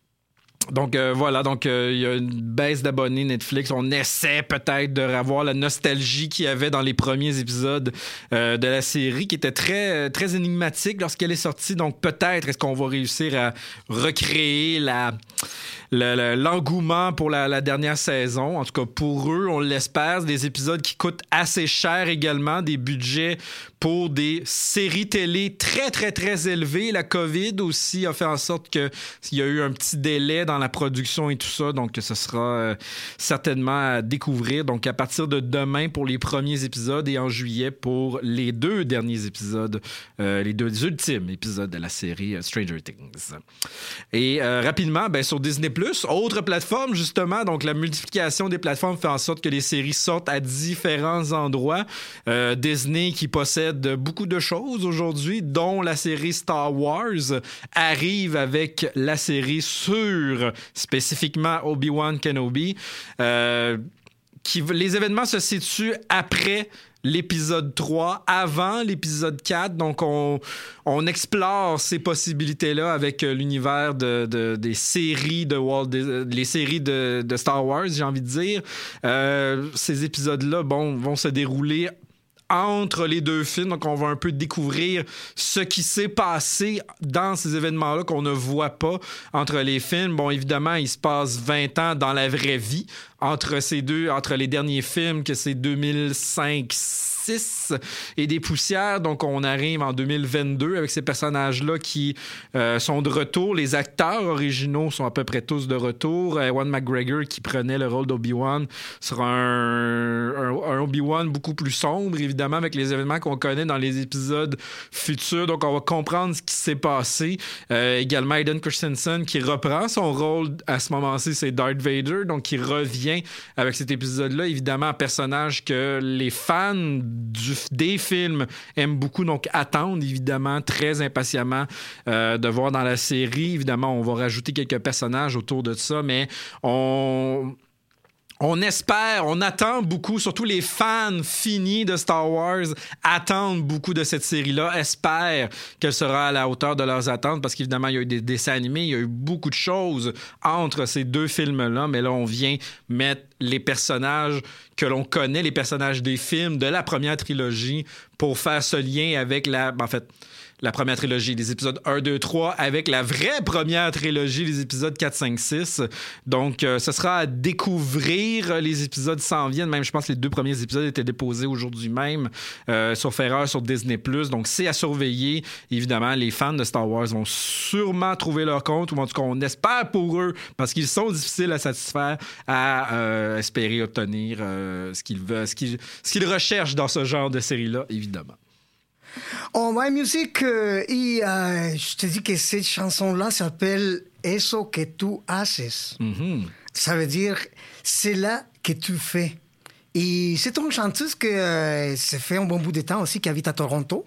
Donc euh, voilà, donc il euh, y a une baisse d'abonnés Netflix. On essaie peut-être de revoir la nostalgie qu'il y avait dans les premiers épisodes euh, de la série, qui était très, très énigmatique lorsqu'elle est sortie. Donc peut-être est-ce qu'on va réussir à recréer la... Le, le, l'engouement pour la, la dernière saison. En tout cas, pour eux, on l'espère. Des épisodes qui coûtent assez cher également, des budgets pour des séries télé très, très, très élevées. La COVID aussi a fait en sorte qu'il y a eu un petit délai dans la production et tout ça. Donc, ce sera euh, certainement à découvrir. Donc, à partir de demain pour les premiers épisodes et en juillet pour les deux derniers épisodes, euh, les deux ultimes épisodes de la série euh, Stranger Things. Et euh, rapidement, ben, sur Disney plus, autre plateforme, justement. Donc, la multiplication des plateformes fait en sorte que les séries sortent à différents endroits. Euh, Disney, qui possède beaucoup de choses aujourd'hui, dont la série Star Wars, arrive avec la série sur, spécifiquement, Obi-Wan Kenobi. Euh, qui, les événements se situent après l'épisode trois, avant l'épisode quatre. Donc, on, on explore ces possibilités-là avec l'univers de, de, des séries de Walt Disney, les séries de, de Star Wars, j'ai envie de dire. Euh, ces épisodes-là, bon, vont se dérouler entre les deux films, donc on va un peu découvrir ce qui s'est passé dans ces événements-là qu'on ne voit pas entre les films. Bon, évidemment, il se passe vingt ans dans la vraie vie entre ces deux, entre les derniers films, que c'est deux mille cinq six et des poussières. Donc, on arrive en deux mille vingt-deux avec ces personnages-là qui euh, sont de retour. Les acteurs originaux sont à peu près tous de retour. Ewan McGregor, qui prenait le rôle d'Obi-Wan, sera un, un, un Obi-Wan beaucoup plus sombre, évidemment, avec les événements qu'on connaît dans les épisodes futurs. Donc, on va comprendre ce qui s'est passé. Euh, également, Hayden Christensen, qui reprend son rôle à ce moment-ci, c'est Darth Vader, donc qui revient avec cet épisode-là. Évidemment, un personnage que les fans Du, des films aiment beaucoup, donc attendent évidemment très impatiemment euh, de voir dans la série. Évidemment, on va rajouter quelques personnages autour de ça, mais on... On espère, on attend beaucoup, surtout les fans finis de Star Wars attendent beaucoup de cette série-là, espèrent qu'elle sera à la hauteur de leurs attentes, parce qu'évidemment, il y a eu des dessins animés, il y a eu beaucoup de choses entre ces deux films-là, mais là, on vient mettre les personnages que l'on connaît, les personnages des films de la première trilogie, pour faire ce lien avec la... En fait, la première trilogie, les épisodes un, deux, trois, avec la vraie première trilogie, les épisodes quatre, cinq, six. Donc, euh, ce sera à découvrir. Les épisodes s'en viennent. Même, je pense que les deux premiers épisodes étaient déposés aujourd'hui même, euh, sauf erreur, sur Disney plus. Donc, c'est à surveiller. Évidemment, les fans de Star Wars vont sûrement trouver leur compte, ou en tout cas, on espère pour eux, parce qu'ils sont difficiles à satisfaire, à euh, espérer obtenir euh, ce qu'ils veulent, ce qu'ils, ce qu'ils recherchent dans ce genre de série-là, évidemment. En My Music, euh, et, euh, je te dis que cette chanson-là s'appelle Eso que tu haces. Mm-hmm. Ça veut dire c'est là que tu fais. Et c'est une chanteuse que euh, ça fait un bon bout de temps aussi, qui habite à Toronto.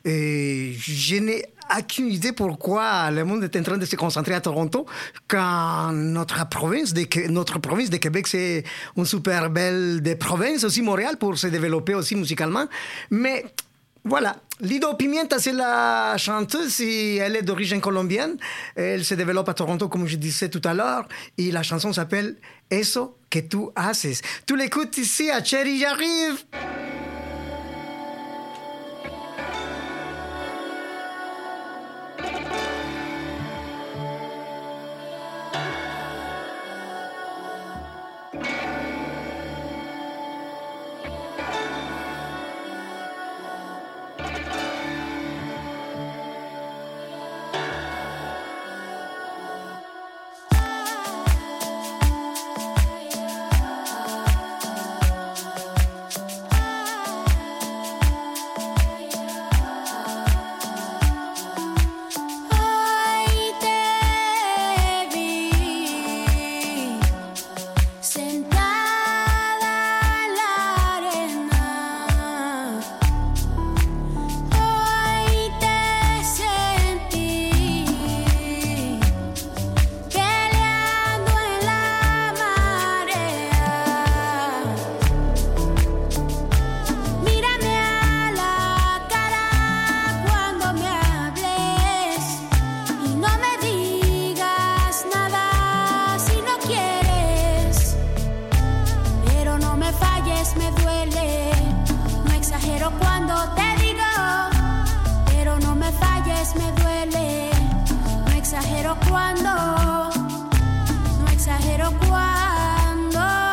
Et je n'ai aucune idée pourquoi le monde est en train de se concentrer à Toronto, quand notre province de, notre province de Québec, c'est une super belle des provinces, aussi Montréal, pour se développer aussi musicalement. Mais... voilà, Lido Pimienta, c'est la chanteuse, et elle est d'origine colombienne. Elle se développe à Toronto, comme je disais tout à l'heure, et la chanson s'appelle Eso que tu haces. Tu l'écoutes ici à Chérie, j'arrive.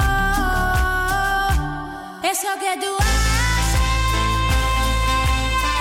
Eso que tú haces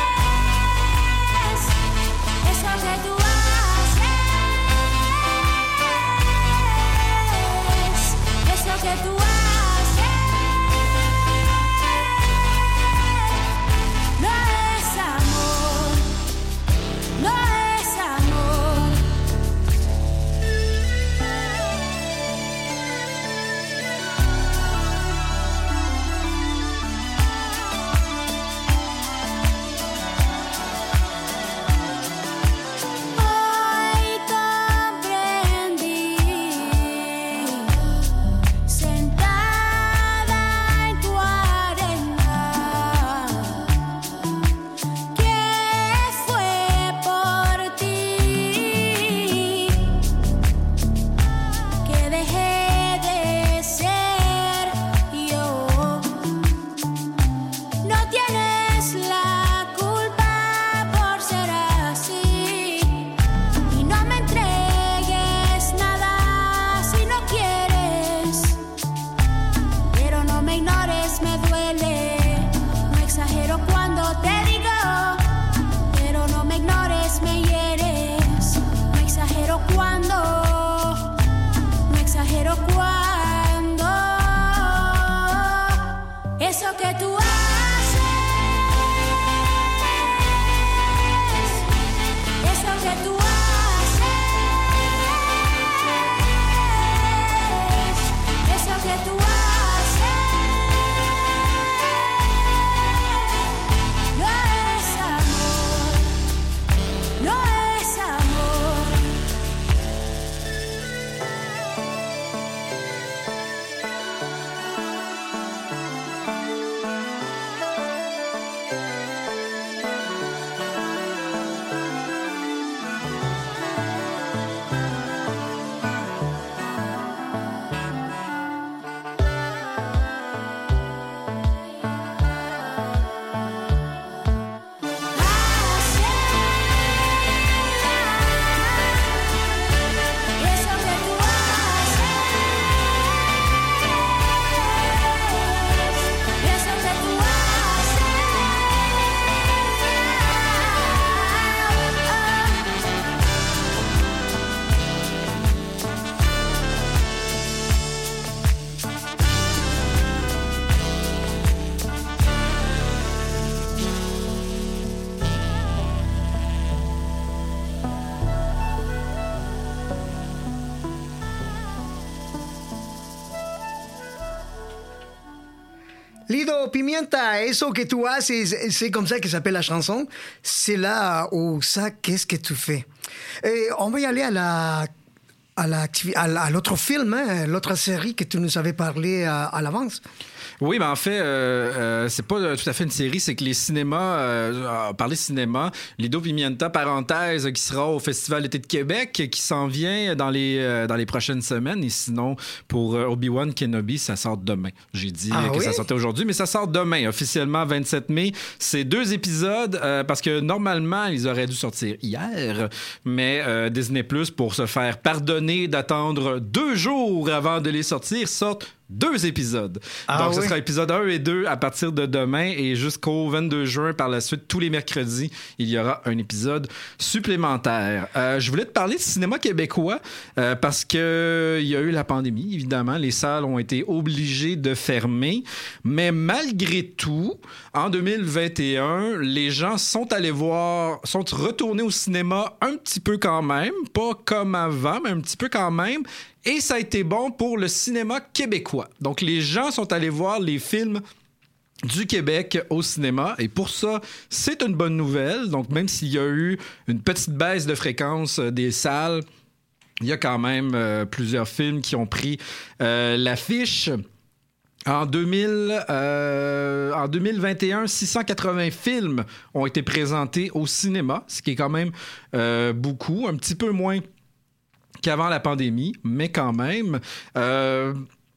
Lido Pimienta, eso que tu as, c'est, c'est comme ça que s'appelle la chanson. C'est là où ça, qu'est-ce que tu fais? Et on va y aller à la, à, la, à, la, à l'autre film, hein, l'autre série que tu nous avais parlé à, à l'avance. Oui, ben en fait, euh, euh, c'est pas tout à fait une série, c'est que les cinémas, euh, parler cinéma, Lido Pimienta, parenthèse, qui sera au Festival d'été de Québec, qui s'en vient dans les, euh, dans les prochaines semaines. Et sinon, pour euh, Obi-Wan Kenobi, ça sort demain. J'ai dit ah, que oui? ça sortait aujourd'hui, mais ça sort demain, officiellement, vingt-sept mai. C'est deux épisodes, euh, parce que normalement, ils auraient dû sortir hier, mais euh, Disney+, pour se faire pardonner d'attendre deux jours avant de les sortir, sortent deux épisodes. Ah, Donc, ce oui. sera épisode un et deux à partir de demain et jusqu'au vingt-deux juin par la suite. Tous les mercredis, il y aura un épisode supplémentaire. Euh, je voulais te parler de cinéma québécois euh, parce qu'il y a eu la pandémie, évidemment. Les salles ont été obligées de fermer. Mais malgré tout, en deux mille vingt et un, les gens sont allés voir, sont retournés au cinéma un petit peu quand même. Pas comme avant, mais un petit peu quand même. Et ça a été bon pour le cinéma québécois. Donc, les gens sont allés voir les films du Québec au cinéma. Et pour ça, c'est une bonne nouvelle. Donc, même s'il y a eu une petite baisse de fréquence des salles, il y a quand même euh, plusieurs films qui ont pris euh, l'affiche. En, deux mille, euh, en deux mille vingt et un, six cent quatre-vingts films ont été présentés au cinéma, ce qui est quand même euh, beaucoup, un petit peu moins qu'avant la pandémie, mais quand même. Euh,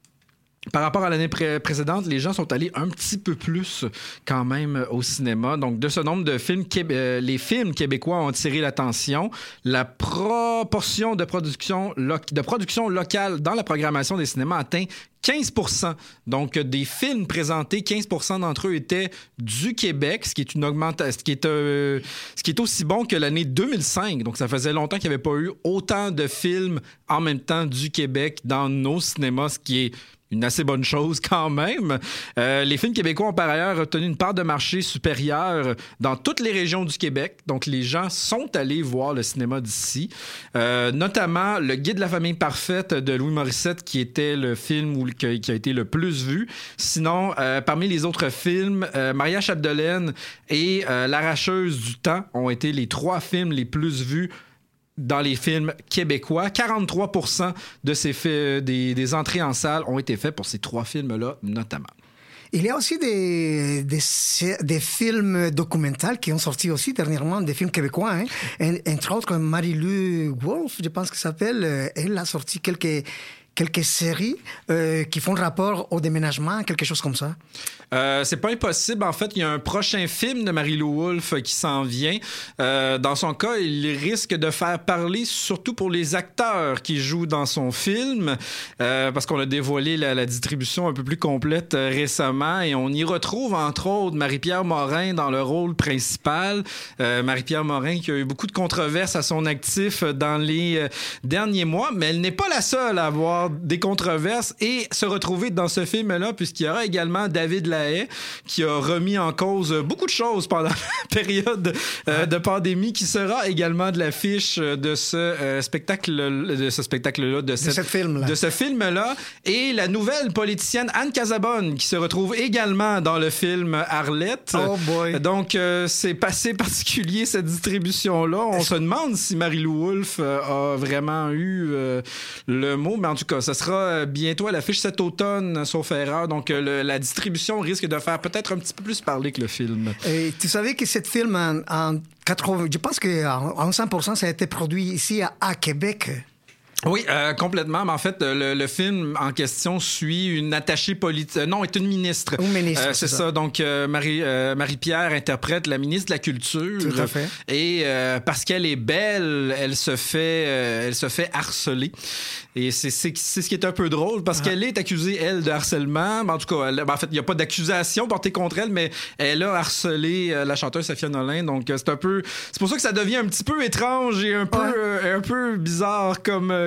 par rapport à l'année pré- précédente, les gens sont allés un petit peu plus quand même au cinéma. Donc, de ce nombre de films, québé- euh, les films québécois ont attiré l'attention. La proportion de production, lo- de production locale dans la programmation des cinémas atteint quinze pour cent. Donc, des films présentés, quinze pour cent d'entre eux étaient du Québec, ce qui est une augmentation, ce qui est, euh, ce qui est aussi bon que l'année deux mille cinq. Donc, ça faisait longtemps qu'il n'y avait pas eu autant de films en même temps du Québec dans nos cinémas, ce qui est une assez bonne chose quand même. Euh, les films québécois ont par ailleurs obtenu une part de marché supérieure dans toutes les régions du Québec. Donc, les gens sont allés voir le cinéma d'ici. Euh, notamment, Le Guide de la famille parfaite de Louis Morissette, qui était le film où, qui, qui a été le plus vu. Sinon, euh, parmi les autres films, euh, Maria Chapdelaine et euh, L'Arracheuse du temps ont été les trois films les plus vus dans les films québécois. quarante-trois pour cent de ces faits, des, des entrées en salle ont été faites pour ces trois films-là, notamment. Il y a aussi des, des, des films documentaires qui ont sorti aussi dernièrement, des films québécois. Hein. Entre autres, Marie-Lou Wolfe, je pense que ça s'appelle, elle a sorti quelques, quelques séries euh, qui font rapport au déménagement, quelque chose comme ça. Euh, c'est pas impossible. En fait, il y a un prochain film de Marie-Lou Wolfe qui s'en vient. Euh, dans son cas, il risque de faire parler surtout pour les acteurs qui jouent dans son film, euh, parce qu'on a dévoilé la, la distribution un peu plus complète euh, récemment et on y retrouve entre autres Marie-Pierre Morin dans le rôle principal. Euh, Marie-Pierre Morin qui a eu beaucoup de controverses à son actif dans les euh, derniers mois, mais elle n'est pas la seule à avoir des controverses et se retrouver dans ce film-là, puisqu'il y aura également David Lahaye qui a remis en cause beaucoup de choses pendant la période euh, de pandémie, qui sera également de l'affiche de ce euh, spectacle, de ce spectacle-là, de, cette, de, film-là. de ce film-là, et la nouvelle politicienne Anne Casabonne qui se retrouve également dans le film Arlette. Oh boy. Donc euh, c'est assez particulier cette distribution-là. On se demande si Marie-Lou Wolfe euh, a vraiment eu euh, le mot, mais en tout cas, ça sera bientôt à l'affiche cet automne, sauf erreur. Donc euh, le, la distribution risque de faire peut-être un petit peu plus parler que le film. Et tu savais que ce film, en, en quatre-vingts, je pense qu'en cent pour cent, ça a été produit ici à, à Québec. Oui, euh, complètement. Mais en fait, le, le film en question suit une attachée politique. Euh, non, est une ministre. Une ministre, euh, c'est, c'est ça. ça. Donc, euh, Marie, euh, Marie-Pierre interprète la ministre de la Culture. Tout à fait. Et euh, parce qu'elle est belle, elle se fait, euh, elle se fait harceler. Et c'est, c'est, c'est ce qui est un peu drôle, parce ah. qu'elle est accusée, elle, de harcèlement. En tout cas, elle, ben, en fait, il n'y a pas d'accusation portée contre elle, mais elle a harcelé euh, la chanteuse Safia Nolin. Donc, euh, c'est un peu... C'est pour ça que ça devient un petit peu étrange et un peu, ouais. euh, un peu bizarre comme...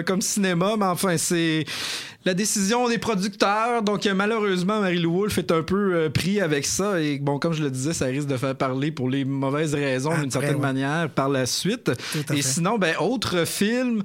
comme cinéma, mais enfin, c'est la décision des producteurs. Donc, euh, malheureusement, Marie-Lou Wolfe est un peu euh, pris avec ça. Et bon, comme je le disais, ça risque de faire parler pour les mauvaises raisons, Après, d'une certaine ouais. manière, par la suite. Tout à Et fait. sinon, ben, autre film...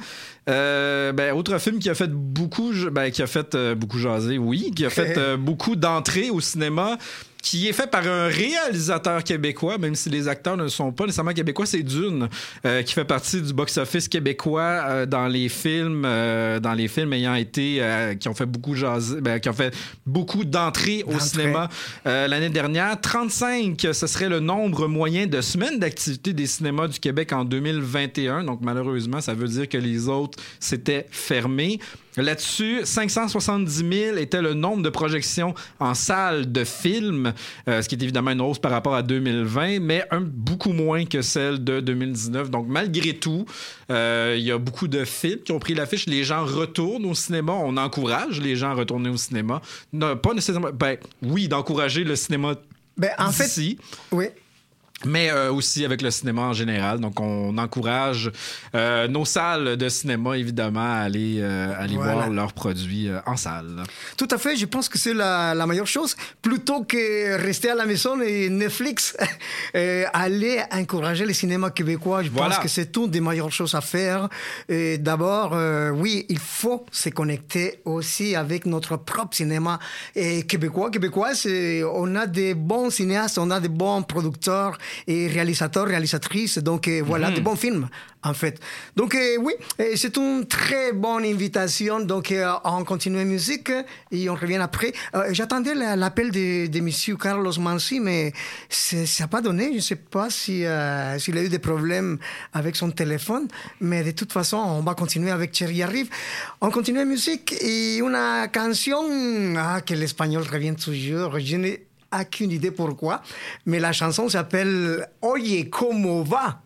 Euh, ben, autre film qui a fait beaucoup, ben, qui a fait euh, beaucoup jaser, oui, qui a fait euh, beaucoup d'entrées au cinéma, qui est fait par un réalisateur québécois, même si les acteurs ne sont pas nécessairement québécois, c'est Dune, euh, qui fait partie du box-office québécois euh, dans les films, euh, dans les films ayant été, euh, qui ont fait beaucoup jaser, ben, qui ont fait beaucoup d'entrées au D'entrées. cinéma euh, l'année dernière. trente-cinq, ce serait le nombre moyen de semaines d'activité des cinémas du Québec en deux mille vingt et un. Donc malheureusement, ça veut dire que les autres s'étaient fermés. Là-dessus, cinq cent soixante-dix mille était le nombre de projections en salle de films, euh, ce qui est évidemment une hausse par rapport à deux mille vingt, mais un, beaucoup moins que celle de deux mille dix-neuf. Donc, malgré tout, euh, il y a beaucoup de films qui ont pris l'affiche. Les gens retournent au cinéma. On encourage les gens à retourner au cinéma. Non, pas nécessairement... Ben, oui, d'encourager le cinéma Ben, en fait, d'ici. oui. Mais euh, aussi avec le cinéma en général. Donc, on encourage euh, nos salles de cinéma, évidemment, à aller, euh, aller Voilà. voir leurs produits euh, en salle. Tout à fait, je pense que c'est la, la meilleure chose. Plutôt que rester à la maison et Netflix, euh, aller encourager le cinéma québécois, je Voilà. pense que c'est une des meilleures choses à faire. Et d'abord, euh, oui, il faut se connecter aussi avec notre propre cinéma et québécois. Québécois, c'est, on a des bons cinéastes, on a des bons producteurs et réalisateurs, réalisatrices, donc euh, voilà, Mhm. des bons films, en fait. Donc euh, oui, euh, c'est une très bonne invitation, donc euh, on continue la musique et on revient après. Euh, j'attendais la- l'appel de, de monsieur Carlos Mansi, mais c'est- ça n'a pas donné, je ne sais pas si, euh, s'il a eu des problèmes avec son téléphone, mais de toute façon, on va continuer avec Thierry Arrive. On continue la musique et une canción, ah, que l'espagnol revient toujours, je n'ai aucune idée pourquoi, mais la chanson s'appelle Oye, ¿cómo va?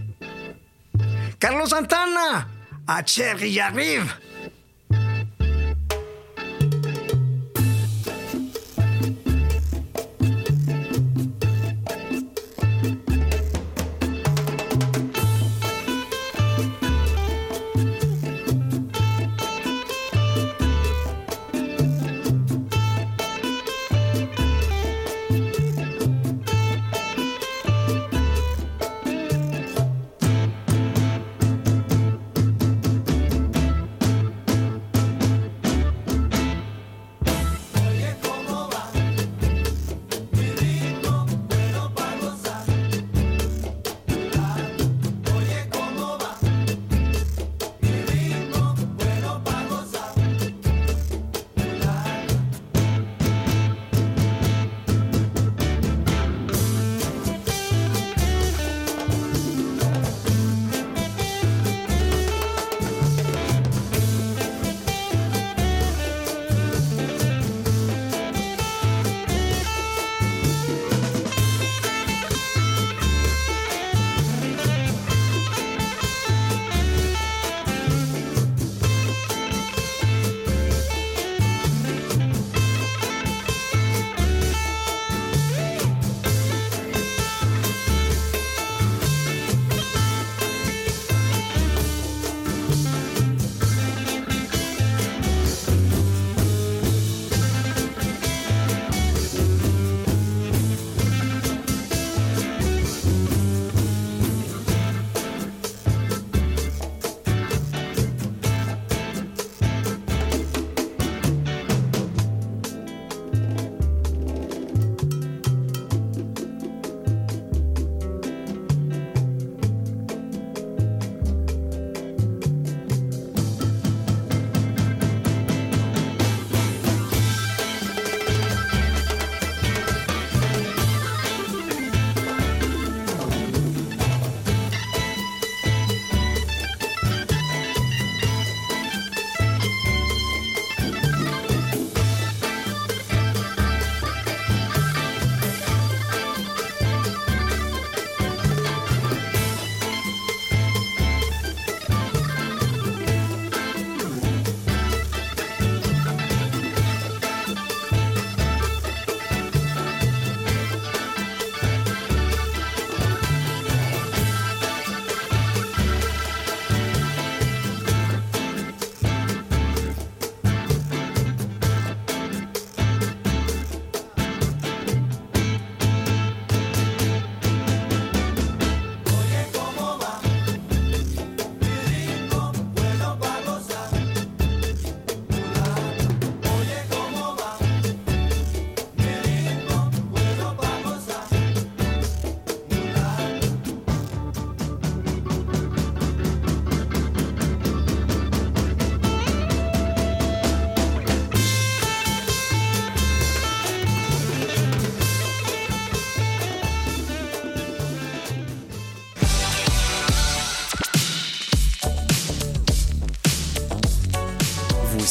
Carlos Santana, à Thierry Arrive.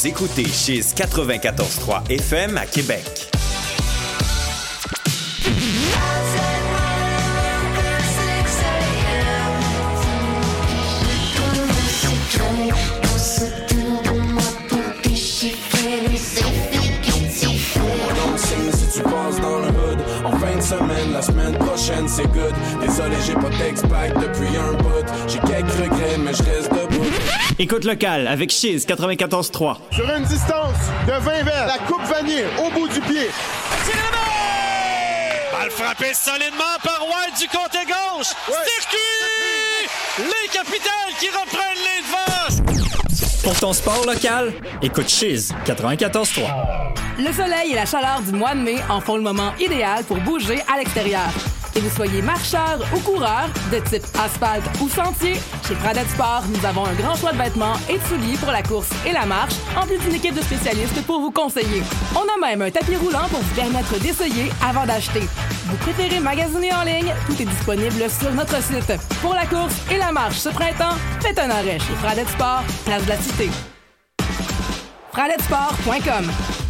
Vous écoutez Chiz quatre-vingt-quatorze trois F M à Québec. Semaine, la semaine prochaine c'est good. Désolé j'ai pas d'ex-pack depuis un bout. J'ai quelques regrets mais je reste debout. Écoute local avec Chiz quatre-vingt-quatorze trois. Sur une distance de vingt verres, la coupe vanille au bout du pied. Balle frappée solidement par White du côté gauche. Ouais. Circuit! Les Capitals qui reprennent les devants. Pour ton sport local, écoute Chiz quatre-vingt-quatorze trois. Le soleil et la chaleur du mois de mai en font le moment idéal pour bouger à l'extérieur. Que vous soyez marcheur ou coureur, de type asphalte ou sentier, chez Pradette Sport, nous avons un grand choix de vêtements et de souliers pour la course et la marche, en plus d'une équipe de spécialistes pour vous conseiller. On a même un tapis roulant pour vous permettre d'essayer avant d'acheter. Vous préférez magasiner en ligne? Tout est disponible sur notre site. Pour la course et la marche ce printemps, faites un arrêt chez Pradette Sport, place de la Cité. Pradette Sport point com.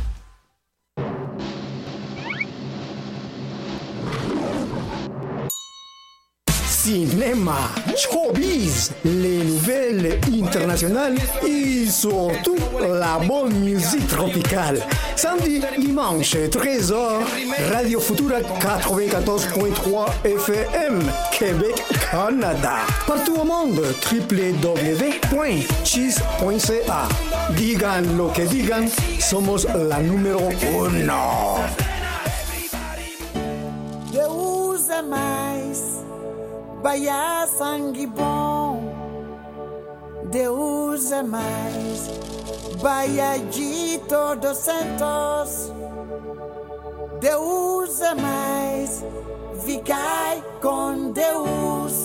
Cinéma, showbiz, les nouvelles internationales et surtout la bonne musique tropicale. Samedi, dimanche, treize heures, Radio Futura quatre-vingt-quatorze point trois F M, Québec, Canada. Partout au monde, w w w point chiz point c a. Digan lo que digan, somos la número uno. Deus é mais. Bahia sangue bom, Deus é mais. Bahia de todos santos, Deus é mais. Ficai com Deus,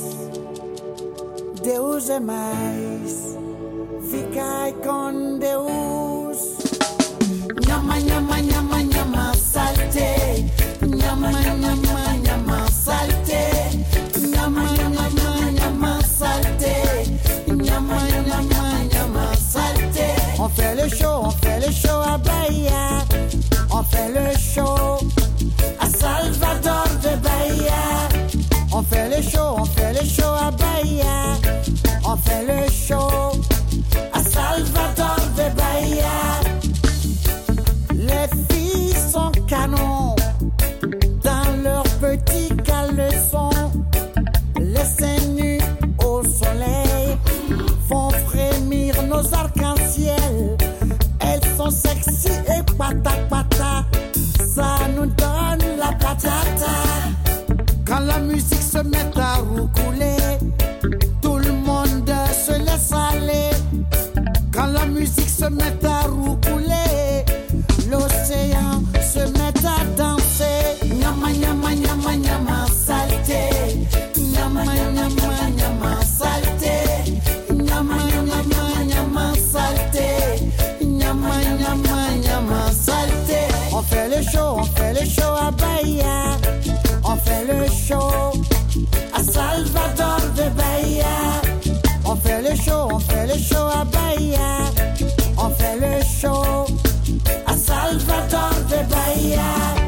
Deus é mais. Ficai com Deus. Nhama, nhama, nhama, nhama, salte. Nhama, nhama, nhama, salte. Nyama, nyama, nyama, salte. Nyama, nyama, nyama, salte. On fait le show, on fait le show à Bahia. On fait le show à Salvador de Bahia. On fait le show, on fait le show à Bahia. On fait le show à Salvador de Bahia. Les filles sont canons dans leur petit caleçon. Les seins nus au soleil font frémir nos arcs-en-ciel. Elles sont sexy et pata pata, ça nous donne la patata. Quand la musique se met à roucouler, tout le monde se laisse aller. Quand la musique se met à roucouler, l'océan se met à danser. Nyama, nyama, nyama, nyama, salté. Nyama, nyama, nyama, salté. Nyama, nyama, nyama, salté. Nyama, nyama, nyama, salté. On fait le show, on fait le show à Bahia. On fait le show à Salvador de Bahia. On fait le show, on fait le show à Bahia. On fait le show à Salvador de Bahia.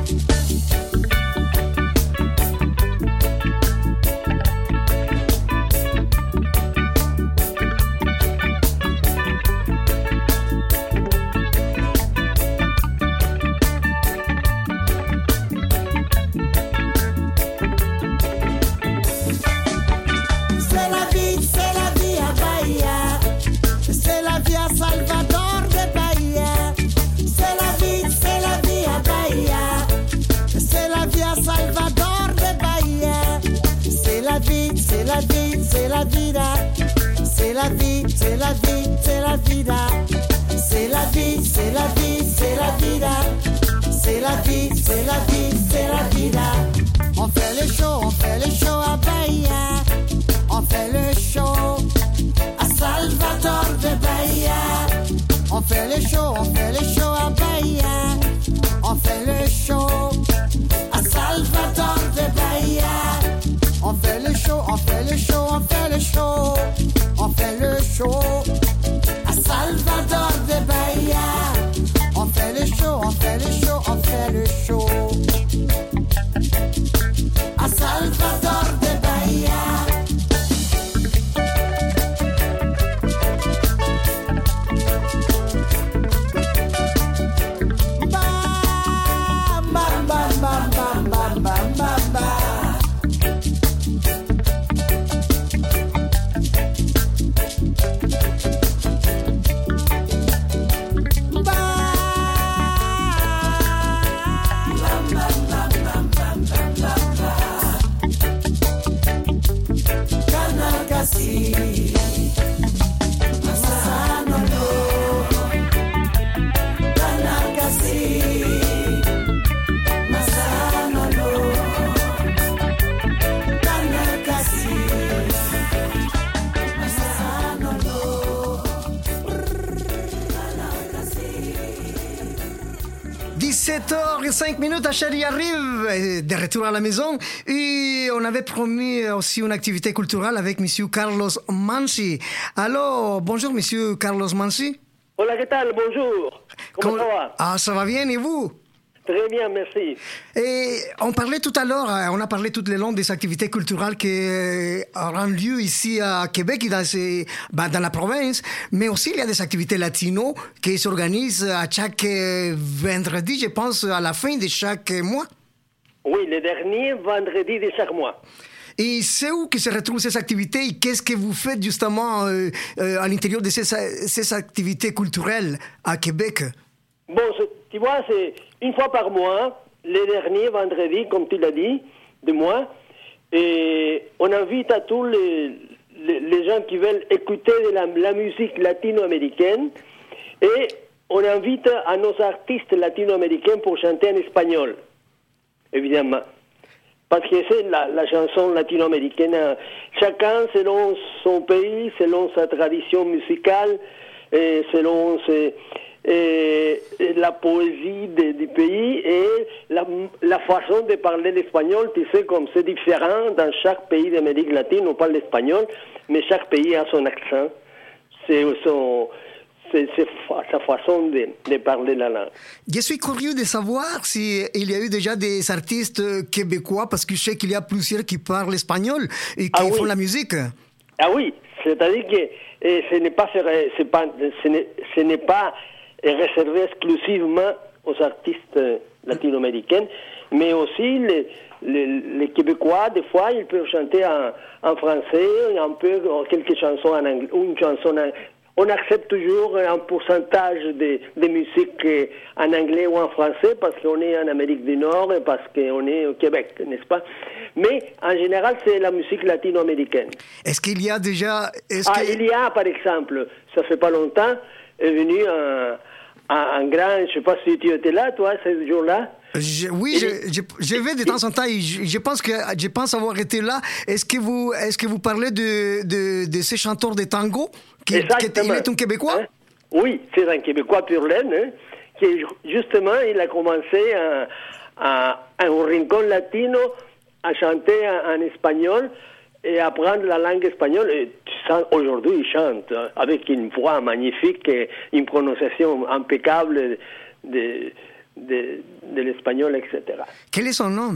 Salvador de Bahia, c'est la vie, c'est la vie à Bahia, c'est la vie à Salvador de Bahia, c'est la vie, c'est la vie, c'est la vida, c'est la vie, c'est la vie, c'est la vida, c'est la vie, c'est la vie, c'est la vida, c'est la vie, c'est la vie, c'est la vida. On fait le show, on fait le show à Bahia, on fait le show à Salvador de Bahia. On fait le show, on fait le show à Bahia. On fait le show à Salvador de Bahia. On fait le show, on fait le show, on fait le show. On fait le show à Salvador de Bahia. Tanakasi, Masanolo, Tanakasi, Masanolo, Tanakasi, Masanolo, dix-sept heures cinq minutes à Chérie arrive, de retour à la maison. Et on avait promis aussi une activité culturelle avec Monsieur Carlos Mansi. Alors, bonjour Monsieur Carlos Mansi. Hola, ¿qué tal? Bonjour. Comment, Comment- ça va? Ah, ça va bien et vous? Très bien, merci. Et on parlait tout à l'heure, euh, on a parlé tout le long des activités culturelles qui euh, auront lieu ici à Québec et dans, ces- ben, dans la province, mais aussi il y a des activités latino qui s'organisent à chaque euh, vendredi, je pense, à la fin de chaque mois. Oui, le dernier vendredi de chaque mois. Et c'est où que se retrouvent ces activités et qu'est-ce que vous faites justement euh, euh, à l'intérieur de ces, ces activités culturelles à Québec? Bon, ce- tu vois, c'est une fois par mois, le dernier vendredi, comme tu l'as dit, de mois, et on invite à tous les, les, les gens qui veulent écouter de la, la musique latino-américaine, et on invite à nos artistes latino-américains pour chanter en espagnol, évidemment. Parce que c'est la, la chanson latino-américaine, euh, chacun selon son pays, selon sa tradition musicale, et selon ses, et, et la poésie de- du pays et la, la façon de parler l'espagnol. Tu sais, comme c'est différent dans chaque pays d'Amérique latine, on parle l'espagnol, mais chaque pays a son accent, c'est son, c'est, c'est fa- sa façon de, de parler la langue. Je suis curieux de savoir s'il y a eu déjà des artistes québécois, parce que je sais qu'il y a plusieurs qui parlent espagnol et qui Ah oui. font la musique. Ah oui, c'est-à-dire que eh, ce n'est pas, fait- c'est pas, ce n'est, ce n'est pas eh, réservé exclusivement aux artistes euh, latino-américains, mais aussi les, les, les Québécois, des fois, ils peuvent chanter en, en français, un peu en quelques chansons en anglais, ou une chanson en, on accepte toujours un pourcentage de, de musique euh, en anglais ou en français parce qu'on est en Amérique du Nord et parce qu'on est au Québec, n'est-ce pas? Mais en général, c'est la musique latino-américaine. Est-ce qu'il y a déjà... Est-ce Ah, que... il y a, par exemple, ça fait pas longtemps, est venu un, un, un grand, je sais pas si tu étais là, toi, ce jour-là. Je- oui, je, je, je vais de temps en temps et je, je pense que je pense avoir été là. Est-ce que vous est-ce que vous parlez de, de, de ces chanteurs de tango qui, qui Exactement. il est un Québécois? Hein? Oui, c'est un Québécois pur laine, hein, qui justement, il a commencé à, à, à un rincon latino à chanter en, en espagnol et apprendre la langue espagnole. Et tu sens, aujourd'hui, il chante hein, avec une voix magnifique et une prononciation impeccable de, de, de l'espagnol, et cetera. Quel est son nom?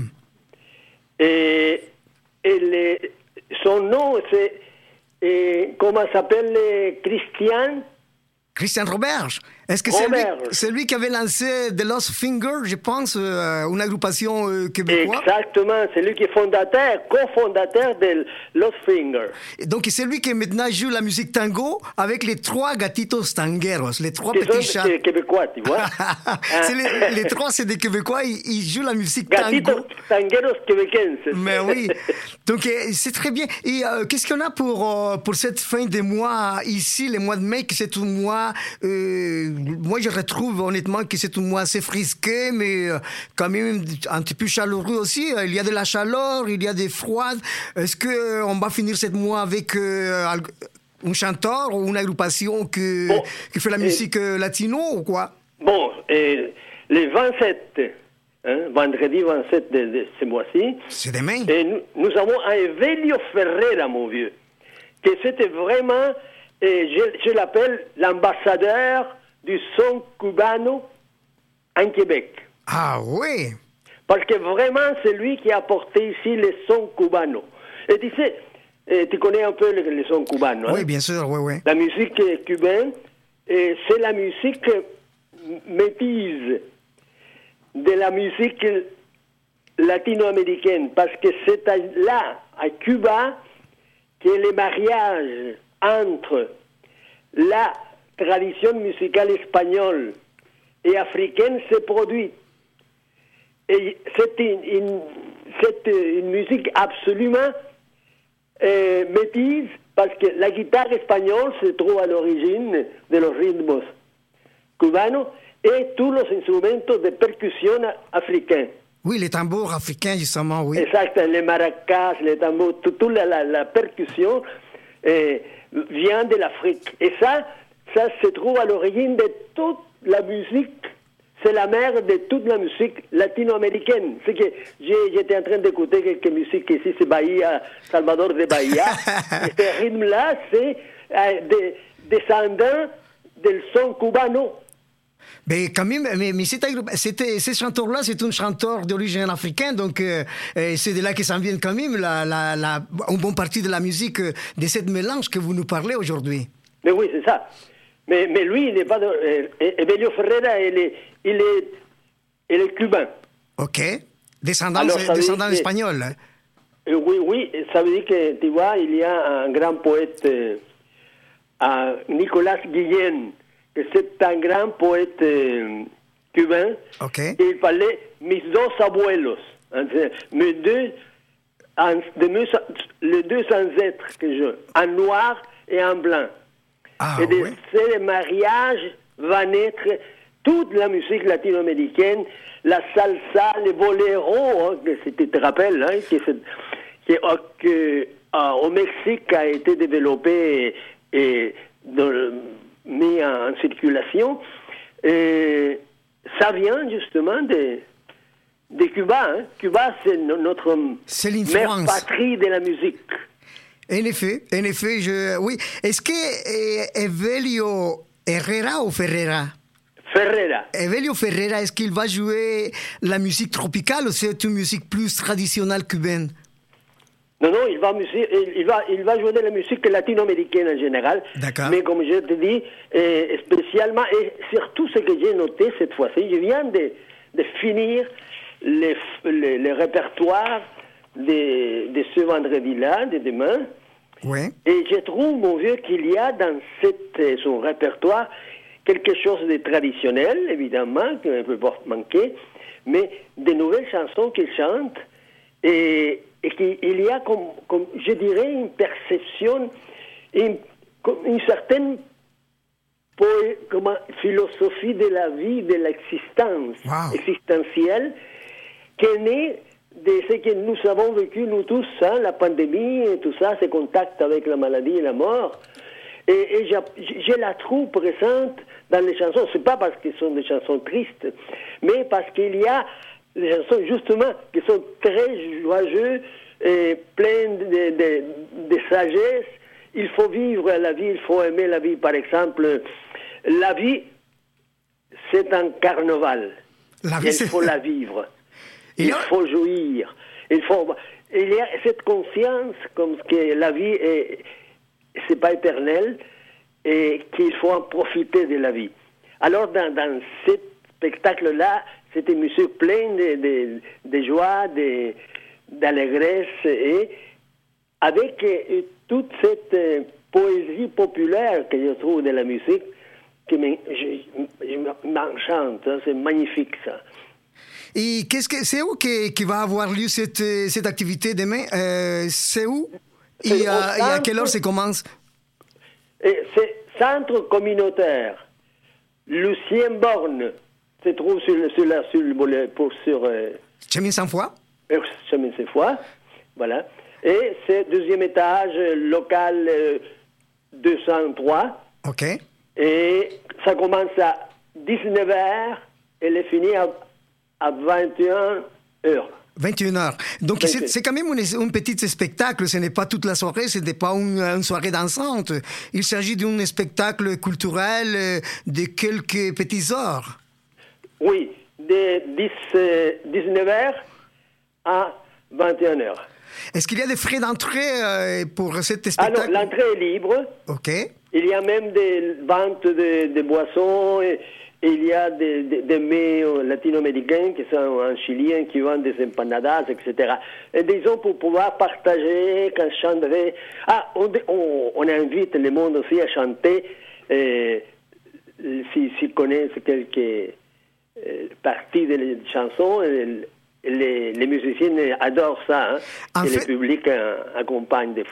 Et, et les- son nom, c'est, et, comment s'appelle, les Christian Christian Roberge. Est-ce que c'est lui, Roberge. c'est lui qui avait lancé The Lost Finger, je pense, euh, une agrupation euh, québécoise? Exactement, c'est lui qui est fondateur, cofondateur de Lost Finger. Et donc c'est lui qui maintenant joue la musique tango avec les trois gatitos tangueros, les trois Qui petits sont chats. des Québécois, tu vois. C'est les, les trois, c'est des Québécois, ils, ils jouent la musique Gatitos tango. tangueros québécois. Mais oui, donc euh, c'est très bien. Et euh, qu'est-ce qu'on a pour, euh, pour cette fin de mois ici, le mois de mai, que c'est un mois, euh, moi je retrouve honnêtement que c'est un mois assez frisqué, mais euh, quand même un petit peu chaleureux aussi. Il y a de la chaleur, il y a des froides. Est-ce qu'on va finir ce mois avec euh, un chanteur ou une agrupation que, Bon, qui fait la et- musique euh, latino ou quoi? Bon, et le vingt-sept, hein, vendredi vingt-sept de, de ce mois-ci, c'est demain. Et nous, nous avons un Evelio Ferreira, mon vieux, que c'était vraiment, et je, je l'appelle l'ambassadeur du son cubano en Québec. Ah oui. Parce que vraiment, c'est lui qui a apporté ici les sons cubanos. Et tu sais, eh, tu connais un peu les, les sons cubanos. Oui, hein? bien sûr, oui, oui. La musique euh, cubaine, et c'est la musique euh, métise de la musique latino-américaine. Parce que c'est à- là, à Cuba, que les mariages entre la tradition musicale espagnole et africaine se produit. Et c'est une, une- c'est une musique absolument euh, métise parce que la guitare espagnole se trouve à l'origine de los ritmos cubanos et tous les instrumentos de percussion africains. Oui, les tambours africains, justement, oui. Exact, les maracas, les tambours, toute tout la, la, la percussion eh, vient de l'Afrique. Et ça, ça se trouve à l'origine de toute la musique. C'est la mère de toute la musique latino-américaine. C'est que j'ai- j'étais en train d'écouter quelques musiques ici, c'est Bahia, Salvador de Bahia. Et ce rythme-là, c'est euh, des descendants del son cubano. Mais quand même, mais, mais c'était, c'était, ce chanteur-là, c'est un chanteur d'origine africaine, donc euh, euh, c'est de là que s'en vient quand même la, la, la, une bonne partie de la musique, euh, de cette mélange que vous nous parlez aujourd'hui. Mais oui, c'est ça. Mais, mais lui, il n'est pas de... euh, Evelio Ferreira, il est, il est, il est cubain. Ok. Descendant, Alors, ça veut descendant dire que- espagnol. hein. Euh, oui, oui, ça veut dire que, tu vois, il y a un grand poète, euh, à Nicolas Guillen, que c'est un grand poète euh, cubain. Ok. Il parlait mis dos abuelos, hein, c'est- mes deux, en- de mes- les deux ancêtres que je, en noir et en blanc. Ah, et de ouais. ces mariages va naître toute la musique latino-américaine, la salsa, les boléros, hein, que tu te rappelles, hein, que, c'est- que, euh, que, euh, au Mexique a été développé et, et dans le- mis en, en circulation. Et ça vient justement de, de Cuba. Hein. Cuba, c'est no- notre C'est mère l'influence. patrie de la musique. En effet, en effet, je, oui. Est-ce que eh, Evelio Herrera ou Ferreira? Ferreira. Evelio Ferreira, est-ce qu'il va jouer la musique tropicale ou c'est une musique plus traditionnelle cubaine? Non, non, il va, musi- il, il va, il va jouer de la musique latino-américaine en général. D'accord. Mais comme je te dis, euh, spécialement, et surtout ce que j'ai noté cette fois-ci, je viens de, de finir les, les, les répertoires de, de ce vendredi-là, de demain. Oui. Et je trouve, mon vieux, qu'il y a dans cette, euh, son répertoire quelque chose de traditionnel, évidemment, qu'on ne peut pas manquer, mais de nouvelles chansons qu'il chante. Et, et qu'il y a, comme, comme, je dirais, une perception, une, comme une certaine poé- comment, philosophie de la vie, de l'existence Wow. existentielle, qui est née de ce que nous avons vécu, nous tous, hein, la pandémie et tout ça, ce contact avec la maladie et la mort. Et, et je, je la trouve présente dans les chansons. C'est pas parce que ce sont des chansons tristes, mais parce qu'il y a des chansons, justement, qui sont très joyeuses et pleines de, de, de sagesse. Il faut vivre la vie, il faut aimer la vie. Par exemple, la vie, c'est un carnaval. La vie, il c'est- faut la vivre. Il y Il a- faut jouir. Il faut. Il y a cette conscience comme que la vie est, c'est pas éternel et qu'il faut en profiter de la vie. Alors dans, dans ce spectacle-là, c'est une musique pleine de, de, de joie, de, d'allégresse et avec euh, toute cette euh, poésie populaire que je trouve de la musique qui me- je- je m'enchante. Hein, c'est magnifique ça. Et qu'est-ce que c'est où que, qui va avoir lieu cette, euh, cette activité demain? Euh, c'est où? Et, C'est euh, au et à quelle heure centre- ça commence? Et c'est Centre communautaire Lucien Borne se trouve sur le sur la sur le volet- pour sur euh, Chemin sans foi? euh, chemin ces fois, voilà. Et c'est deuxième étage euh, local euh, deux cent trois OK. et ça commence à dix-neuf heures et elle est finie à, à vingt et une heures. vingt et une heures. Donc, vingt et c'est, une. c'est quand même un, un petit spectacle. Ce n'est pas toute la soirée, ce n'est pas une, une soirée dansante. Il s'agit d'un spectacle culturel euh, de quelques petites heures. Oui, de dix, euh, dix-neuf heures à vingt et une heures. Est-ce qu'il y a des frais d'entrée euh, pour cet Alors, spectacle? l'entrée est libre. OK. Il y a même des ventes de, de boissons et, et il y a des, des, des mets euh, latino-américains qui sont en chilien qui vendent des empanadas, et cetera. Et disons pour pouvoir partager, quand je chanterai. Ah, on, on, on invite le monde aussi à chanter euh, s'ils si, connaissent quelques euh, parties des chansons. euh, Les, les musiciens adorent ça, hein, En et fait- le public euh, accompagne des fois.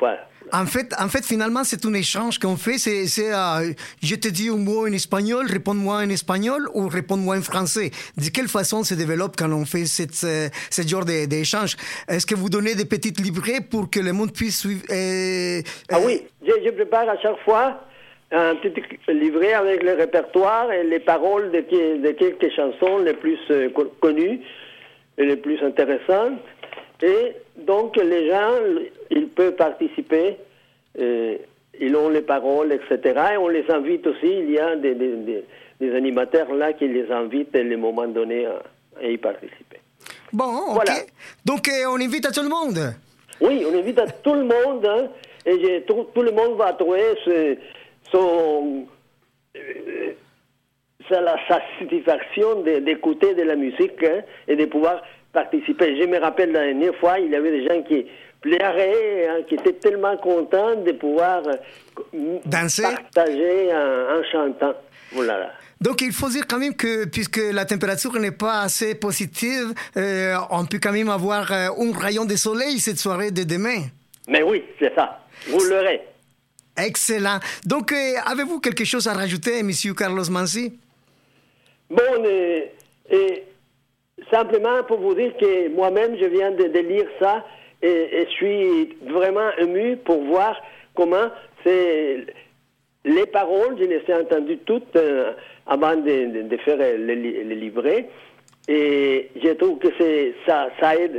En fait, en fait, finalement, c'est un échange qu'on fait. C'est, c'est euh, je te dis un mot en espagnol, réponds-moi en espagnol ou réponds-moi en français. De quelle façon se développe quand on fait cette, euh, ce genre de- d'échange? Est-ce que vous donnez des petites livrets pour que le monde puisse suivre? euh, Ah oui, je, je prépare à chaque fois un petit livret avec le répertoire et les paroles de, qui- de quelques chansons les plus euh, co- connues et les plus intéressantes. Et donc, les gens, ils peuvent participer, euh, ils ont les paroles, et cetera. Et on les invite aussi, il y a des, des, des- des animateurs là qui les invitent à un moment donné à, à y participer. Bon, ok. Voilà. Donc, euh, on invite à tout le monde. Oui, on invite à tout le monde, hein, et je- tout, tout le monde va trouver ce- son, euh, sa, la satisfaction de- d'écouter de la musique hein, et de pouvoir participer. Je me rappelle la dernière fois, il y avait des gens qui pleuraient, hein, qui étaient tellement contents de pouvoir euh, Danser. partager en, en chantant. Voilà. Donc, il faut dire quand même que, puisque la température n'est pas assez positive, euh, on peut quand même avoir euh, un rayon de soleil cette soirée de demain. Mais oui, c'est ça. Vous l'aurez. Excellent. Donc, euh, avez-vous quelque chose à rajouter, Monsieur Carlos Mansi? Bon, euh, et simplement pour vous dire que moi-même, je viens de, de lire ça et, et je suis vraiment ému pour voir comment c'est les paroles, je les ai entendues toutes euh, avant de, de- de faire le, li- le livret et je trouve que c'est, ça, ça aide,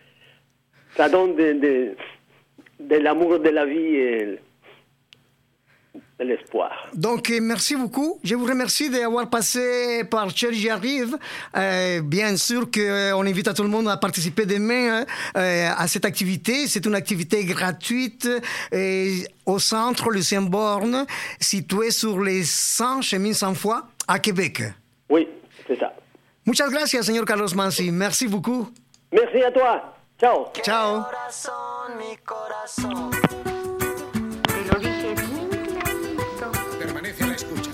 ça donne de, de, de l'amour de la vie et de l'espoir. Donc, euh, merci beaucoup. Je vous remercie d'avoir passé par Cherry Arrive. Euh, bien sûr qu'on invite à tout le monde à participer demain hein, euh, à cette activité. C'est une activité gratuite euh, au centre Lucien Borne, situé sur les cent chemins sans foi à Québec. Oui, c'est ça. Muchas gracias, señor Carlos Mansi. Merci beaucoup. Merci à toi. Ciao. Ciao. Permanece a la escucha.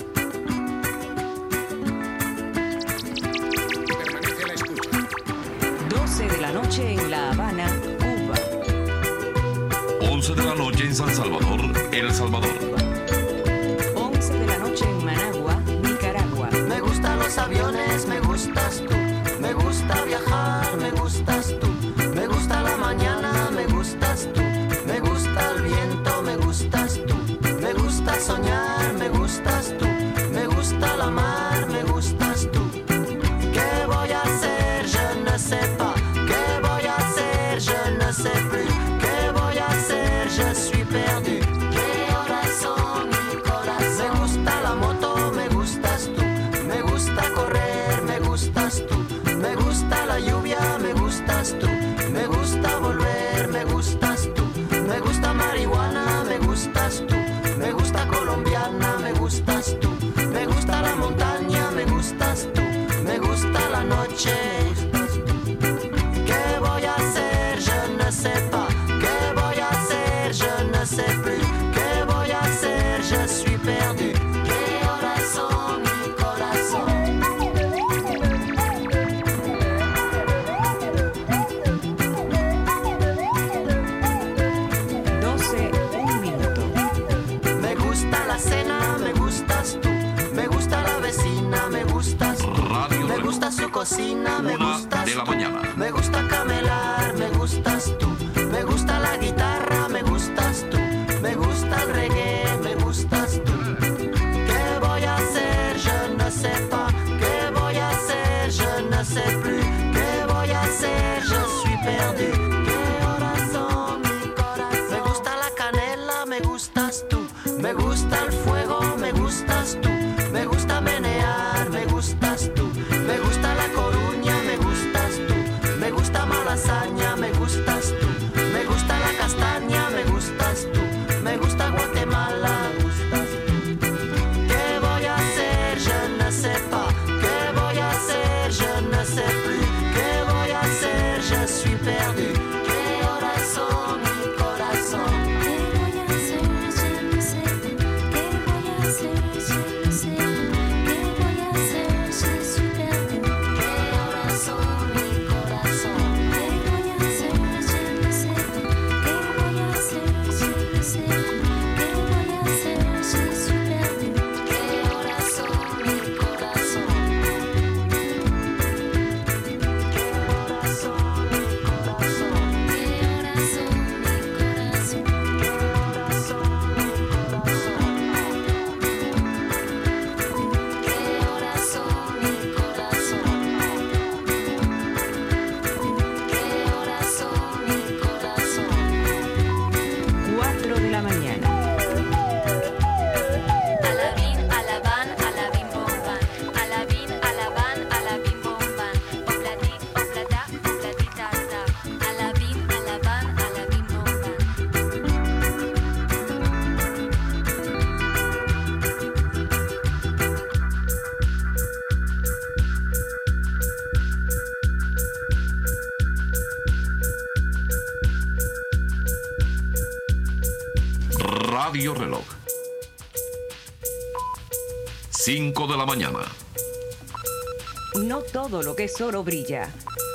Permanece a la escucha. doce de la noche en La Habana, Cuba. once de la noche en San Salvador, El Salvador. once de la noche en Managua, Nicaragua. Me gustan los aviones, me gustas tú. Me gusta viajar, me gustas tú. Me gusta la mañana, me gustas tú. Me gusta el viento, me gustas tú. Me gusta soñar, me gustas tú. Me gusta la mar, me gustas tú. ¿Qué voy a hacer? Je ne sais pas. ¿Qué voy a hacer? Je ne sais plus. ¿Qué voy a hacer? Je suis perdu. ¿Qué horas son, mi corazón? Me gusta la moto, me gustas tú. Me gusta correr, me gustas tú. Me gusta la lluvia, me gustas tú. Me gusta volver, me gustas tú. Me gusta marihuana, me gustas tú. Me gusta colombiana, me gustas tú. Me gusta la montaña, me gustas tú. Me gusta la noche. ¿Qué voy a hacer? Je ne sais pas. ¿Qué voy a hacer? Je ne sais plus. ¿Qué voy a hacer? Je suis perdu. ¿Qué horas son, mi corazón? doce, un minuto. Me gusta la cena, me gustas tú. Me gusta la vecina, me gustas tú. Me gusta su cocina, me gustas de la tú. mañana. Me gusta camelar, me gustas tú. Me gusta la guitarra, me gustas tú. Me gusta el reggae, me gustas tú. ¿Qué voy a hacer? Je ne sais pas. ¿Qué voy a hacer? Je ne sais plus. ¿Qué voy a hacer? Je suis perdu. ¿Qué horas son, mi corazón? Me gusta la canela, me gustas tú. Me gusta el fuego, me gustas tú. Me gusta menear, me gustas tú. Me gusta la coruña, me gustas tú. Me gusta malasaña, me gustas tú. Me gusta la castaña, me gustas tú. Me gusta Guatemala, me gustas tú. ¿Qué voy a hacer? Je ne sais pas. ¿Qué voy a hacer? Je ne sais plus. ¿Qué voy a hacer? Je suis perdu. ¿Qué horas son, mi corazón? ¿Qué voy a hacer? Je ne sais plus. ¿Qué voy a hacer? Je ne sais Radio Reloj. cinco de la mañana. No todo lo que es oro brilla.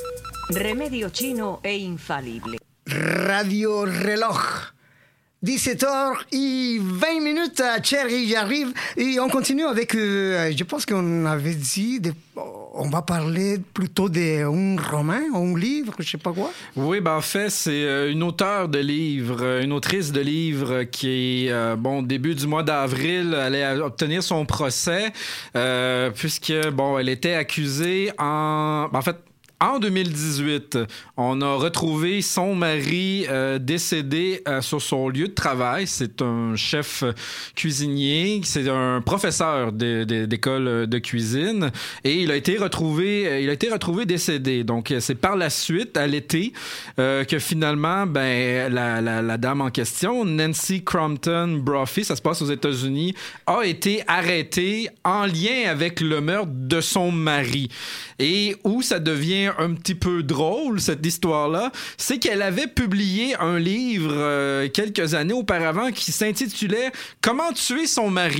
Remedio chino e infalible. Radio Reloj. dix-sept heures vingt minutes, Thierry, j'arrive. Et on continue avec, euh, je pense qu'on avait dit, de, on va parler plutôt d'un roman, un livre, je sais pas quoi. Oui, ben en fait, c'est une auteure de livres, une autrice de livres qui est, euh, bon, début du mois d'avril, allait obtenir son procès, euh, puisque, bon, elle était accusée en, en fait, en deux mille dix-huit, on a retrouvé son mari euh, décédé euh, sur son lieu de travail. C'est un chef cuisinier, c'est un professeur de, de, d'école de cuisine, et il a été retrouvé, il a été retrouvé décédé. Donc c'est par la suite, à l'été, euh, que finalement, ben la, la, la dame en question, Nancy Crompton Brophy, ça se passe aux États-Unis, a été arrêtée en lien avec le meurtre de son mari. Et où ça devient un petit peu drôle, cette histoire-là, c'est qu'elle avait publié un livre euh, quelques années auparavant qui s'intitulait « Comment tuer son mari ».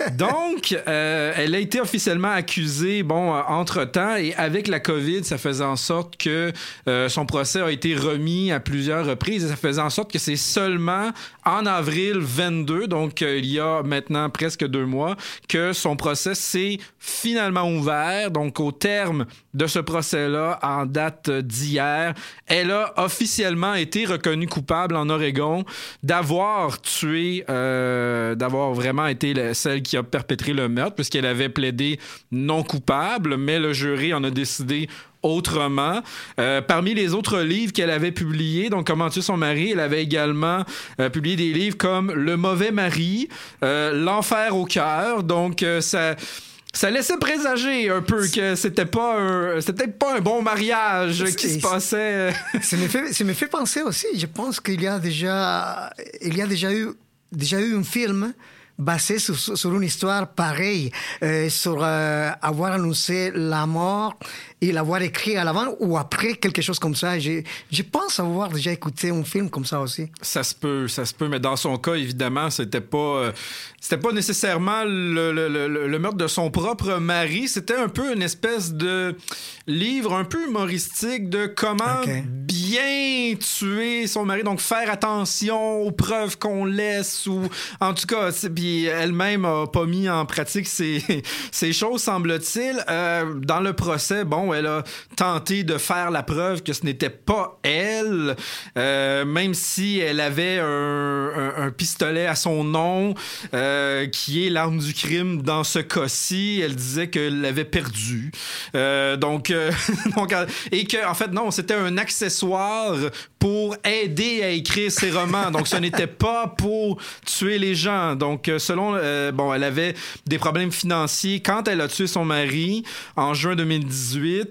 Donc, euh, elle a été officiellement accusée, bon, euh, entre-temps, et avec la COVID, ça faisait en sorte que euh, son procès a été remis à plusieurs reprises, et ça faisait en sorte que c'est seulement en avril vingt-deux, donc euh, il y a maintenant presque deux mois, que son procès s'est finalement ouvert. Donc, au terme de ce procès-là, en date d'hier, elle a officiellement été reconnue coupable en Oregon d'avoir tué, euh, d'avoir vraiment été la, celle qui a perpétré le meurtre, puisqu'elle avait plaidé non coupable, mais le jury en a décidé autrement. Euh, parmi les autres livres qu'elle avait publiés, donc Comment tuer son mari, elle avait également euh, publié des livres comme Le mauvais mari, euh, L'enfer au cœur. Donc, euh, ça... Ça laissait présager un peu que c'était pas un, c'était peut-être pas un bon mariage qui se passait. Ça me fait, ça me fait penser aussi. Je pense qu'il y a déjà, il y a déjà eu, déjà eu un film basé sur, sur une histoire pareille, euh, sur euh, avoir annoncé la mort et l'avoir écrit à l'avant ou après, quelque chose comme ça. Je, je pense avoir déjà écouté un film comme ça aussi. Ça se peut, ça se peut, mais dans son cas, évidemment, c'était pas, euh, c'était pas nécessairement le, le, le, le meurtre de son propre mari. C'était un peu une espèce de livre un peu humoristique de comment okay. bien tuer son mari. Donc, faire attention aux preuves qu'on laisse ou, en tout cas, puis elle-même a pas mis en pratique ces, ces choses, semble-t-il. Euh, dans le procès, bon, elle a tenté de faire la preuve que ce n'était pas elle, euh, même si elle avait un, un, un pistolet à son nom, euh, qui est l'arme du crime dans ce cas-ci. Elle disait qu'elle l'avait perdu. Euh, donc, euh, donc, et que, en fait, non, c'était un accessoire pour aider à écrire ses romans. Donc, ce n'était pas pour tuer les gens. Donc, selon, euh, bon, elle avait des problèmes financiers quand elle a tué son mari en juin deux mille dix-huit.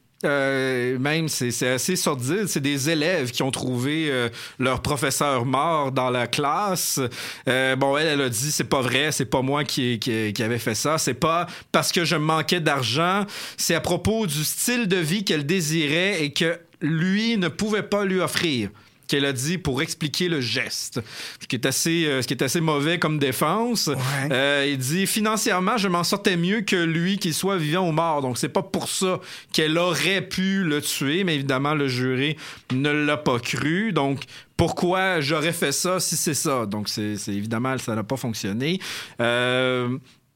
Euh, même, c'est, c'est assez sordide. C'est des élèves qui ont trouvé euh, leur professeur mort dans la classe. Euh, bon, elle, elle a dit, c'est pas vrai, c'est pas moi qui, qui, qui avait fait ça. C'est pas parce que je manquais d'argent. C'est à propos du style de vie qu'elle désirait et que lui ne pouvait pas lui offrir, qu'elle a dit pour expliquer le geste, ce qui est assez, euh, ce qui est assez mauvais comme défense. Ouais. Euh, il dit, financièrement, je m'en sortais mieux que lui, qu'il soit vivant ou mort. Donc, c'est pas pour ça qu'elle aurait pu le tuer, mais évidemment, le jury ne l'a pas cru. Donc, pourquoi j'aurais fait ça si c'est ça? Donc, c'est, c'est évidemment, ça n'a pas fonctionné. Euh...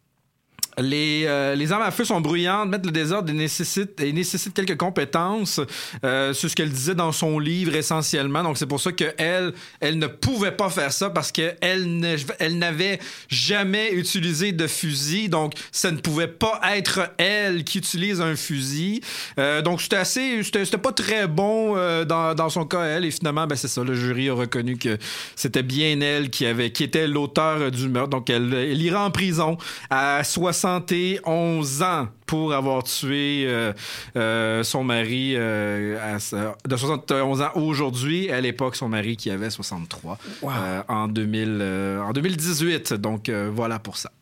Les, euh, les armes à feu sont bruyantes, mettent le désordre et nécessitent, et nécessitent quelques compétences. Euh, c'est ce qu'elle disait dans son livre essentiellement. Donc c'est pour ça qu'elle, elle ne pouvait pas faire ça parce qu'elle ne, elle n'avait jamais utilisé de fusil. Donc ça ne pouvait pas être elle qui utilise un fusil. Euh, donc c'était assez, c'était, c'était pas très bon euh, dans, dans son cas elle. Et finalement, ben c'est ça. Le jury a reconnu que c'était bien elle qui avait, qui était l'auteur du meurtre. Donc elle, elle ira en prison à soixante et onze ans pour avoir tué euh, euh, son mari euh, à, de soixante et onze ans aujourd'hui. À l'époque, son mari qui avait soixante-trois wow. euh, en, deux mille, euh, en deux mille dix-huit. Donc, euh, voilà pour ça.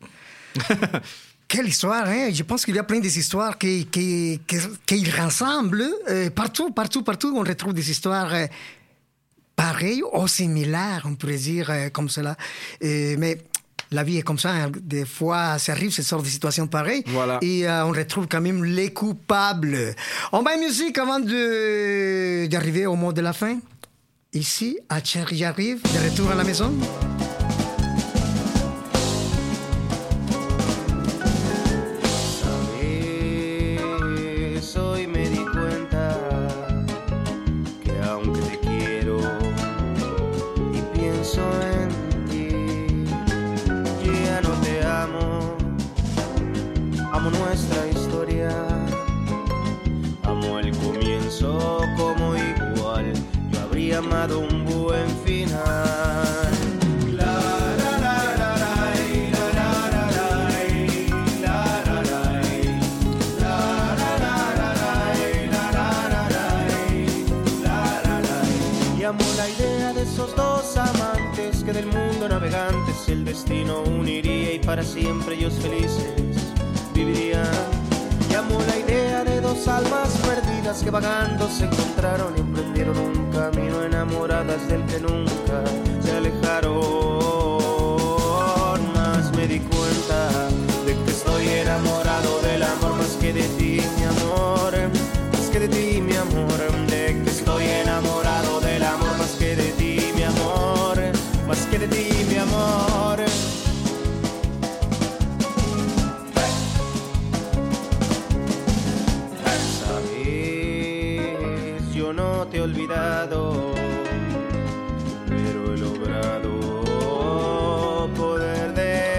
Quelle histoire, hein? Je pense qu'il y a plein des histoires qui, qui, qui, qui rassemblent. Euh, partout, partout, partout, on retrouve des histoires... Euh, pareil ou similaire, on pourrait dire euh, comme cela. Et, mais la vie est comme ça. Hein. Des fois, ça arrive, ce sort de situations pareilles. Voilà. Et euh, on retrouve quand même les coupables. On va une musique avant de, d'arriver au mot de la fin. Ici, à Chérie arrive, de retour à la maison. Sabes, hoy me di cuenta que aunque te quiero y pienso en ti, yo ya no te amo. Amo nuestra historia, amo el comienzo como igual. Yo habría amado un buen final. La, la, la, la, la, la, la, la, la, la, la, la. Y amo la idea de esos dos amantes que del mundo navegantes el destino uniría y para siempre ellos felices vivirían. Y amo la idea de dos almas perdidas que vagando se encontraron y emprendieron un camino enamoradas del que nunca se alejaron. Más me di cuenta de que estoy enamorado del amor más que de ti, mi amor, más que de ti, mi amor, de que estoy enamorado del amor más que de ti, mi amor, más que de ti, mi amor. Sabes, yo no te he olvidado, pero he logrado poder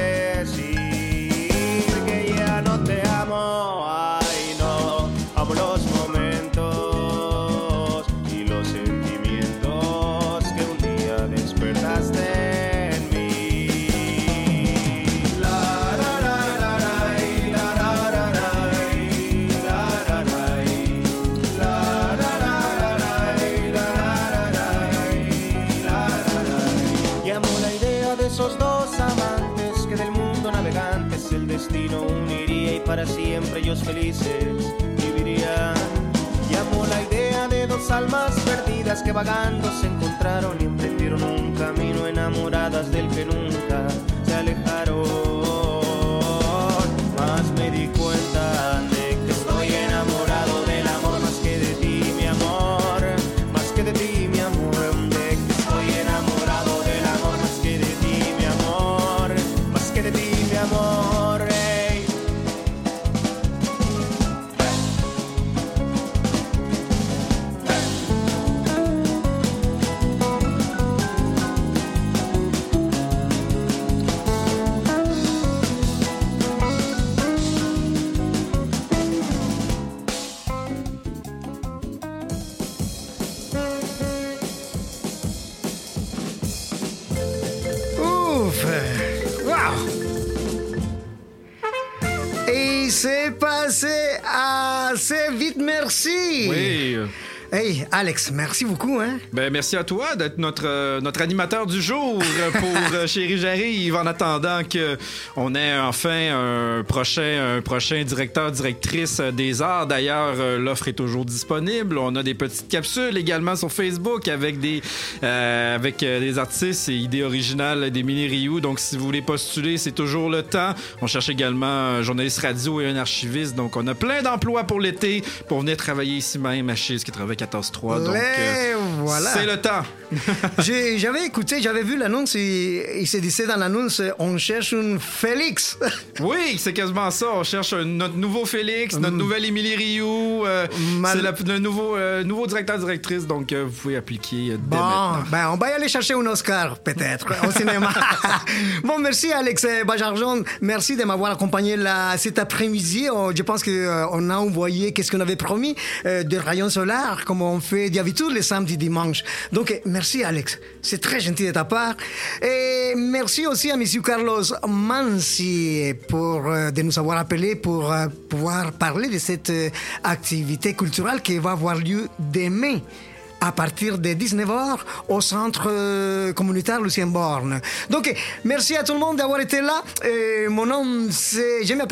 decir que ya no te amo. Ay, no, amo los momentos y los sentimientos que un día despertaste en mí. La, la, la, la, la, la, la, la, la, la, la, la, la. Y amo la idea de esos dos amantes que del mundo navegantes el destino uniría y para siempre ellos felices vivirían. Y amo la idea de dos almas perdidas que vagando se encontraron y emprendieron un camino enamoradas del que nunca se alejaron. Más me di cuenta de que estoy enamorado del amor más que de ti, mi amor, más que de ti, mi amor, de que estoy enamorado del amor más que de ti, mi amor, más que de ti, mi amor. Ey. Ouf! Wow! Et c'est passé assez vite, merci! Oui. Hey, Alex, merci beaucoup, hein? Ben, merci à toi d'être notre, euh, notre animateur du jour pour euh, Chérie J'arrive, en attendant qu'on ait enfin un prochain, un prochain directeur, directrice des arts. D'ailleurs, euh, l'offre est toujours disponible. On a des petites capsules également sur Facebook avec des, euh, avec euh, des artistes et idées originales des mini-Ryu. Donc, si vous voulez postuler, c'est toujours le temps. On cherche également un journaliste radio et un archiviste. Donc, on a plein d'emplois pour l'été pour venir travailler ici même à Chiz quatre-vingt-quatorze trois. Donc, euh, voilà. C'est le temps. J'ai- J'avais écouté, j'avais vu l'annonce et il se disait dans l'annonce, on cherche un Félix. Oui, c'est quasiment ça. On cherche un- notre nouveau Félix, notre Mm. nouvelle Émilie Rioux. euh, Mal- C'est la- le nouveau, euh, nouveau directeur-directrice. Donc, euh, vous pouvez appliquer euh, dès Bon, maintenant. ben on va y aller chercher un Oscar, peut-être, au cinéma. Bon, merci Alex Bajarjon. Merci de m'avoir accompagné là, cet après-midi. Oh, je pense qu'on a envoyé, qu'est-ce qu'on avait promis, euh, des rayons solaires, comme on fait d'habitude les samedis, dimanches. Donc, euh, merci Alex. C'est très gentil de ta part. Et merci aussi à monsieur Carlos Mansi pour, euh, de nous avoir appelés pour euh, pouvoir parler de cette euh, activité culturelle qui va avoir lieu demain à partir de dix-neuf heures au centre euh, communautaire Lucien Borne. Donc, merci à tout le monde d'avoir été là. Euh, mon nom, c'est... Je m'appelle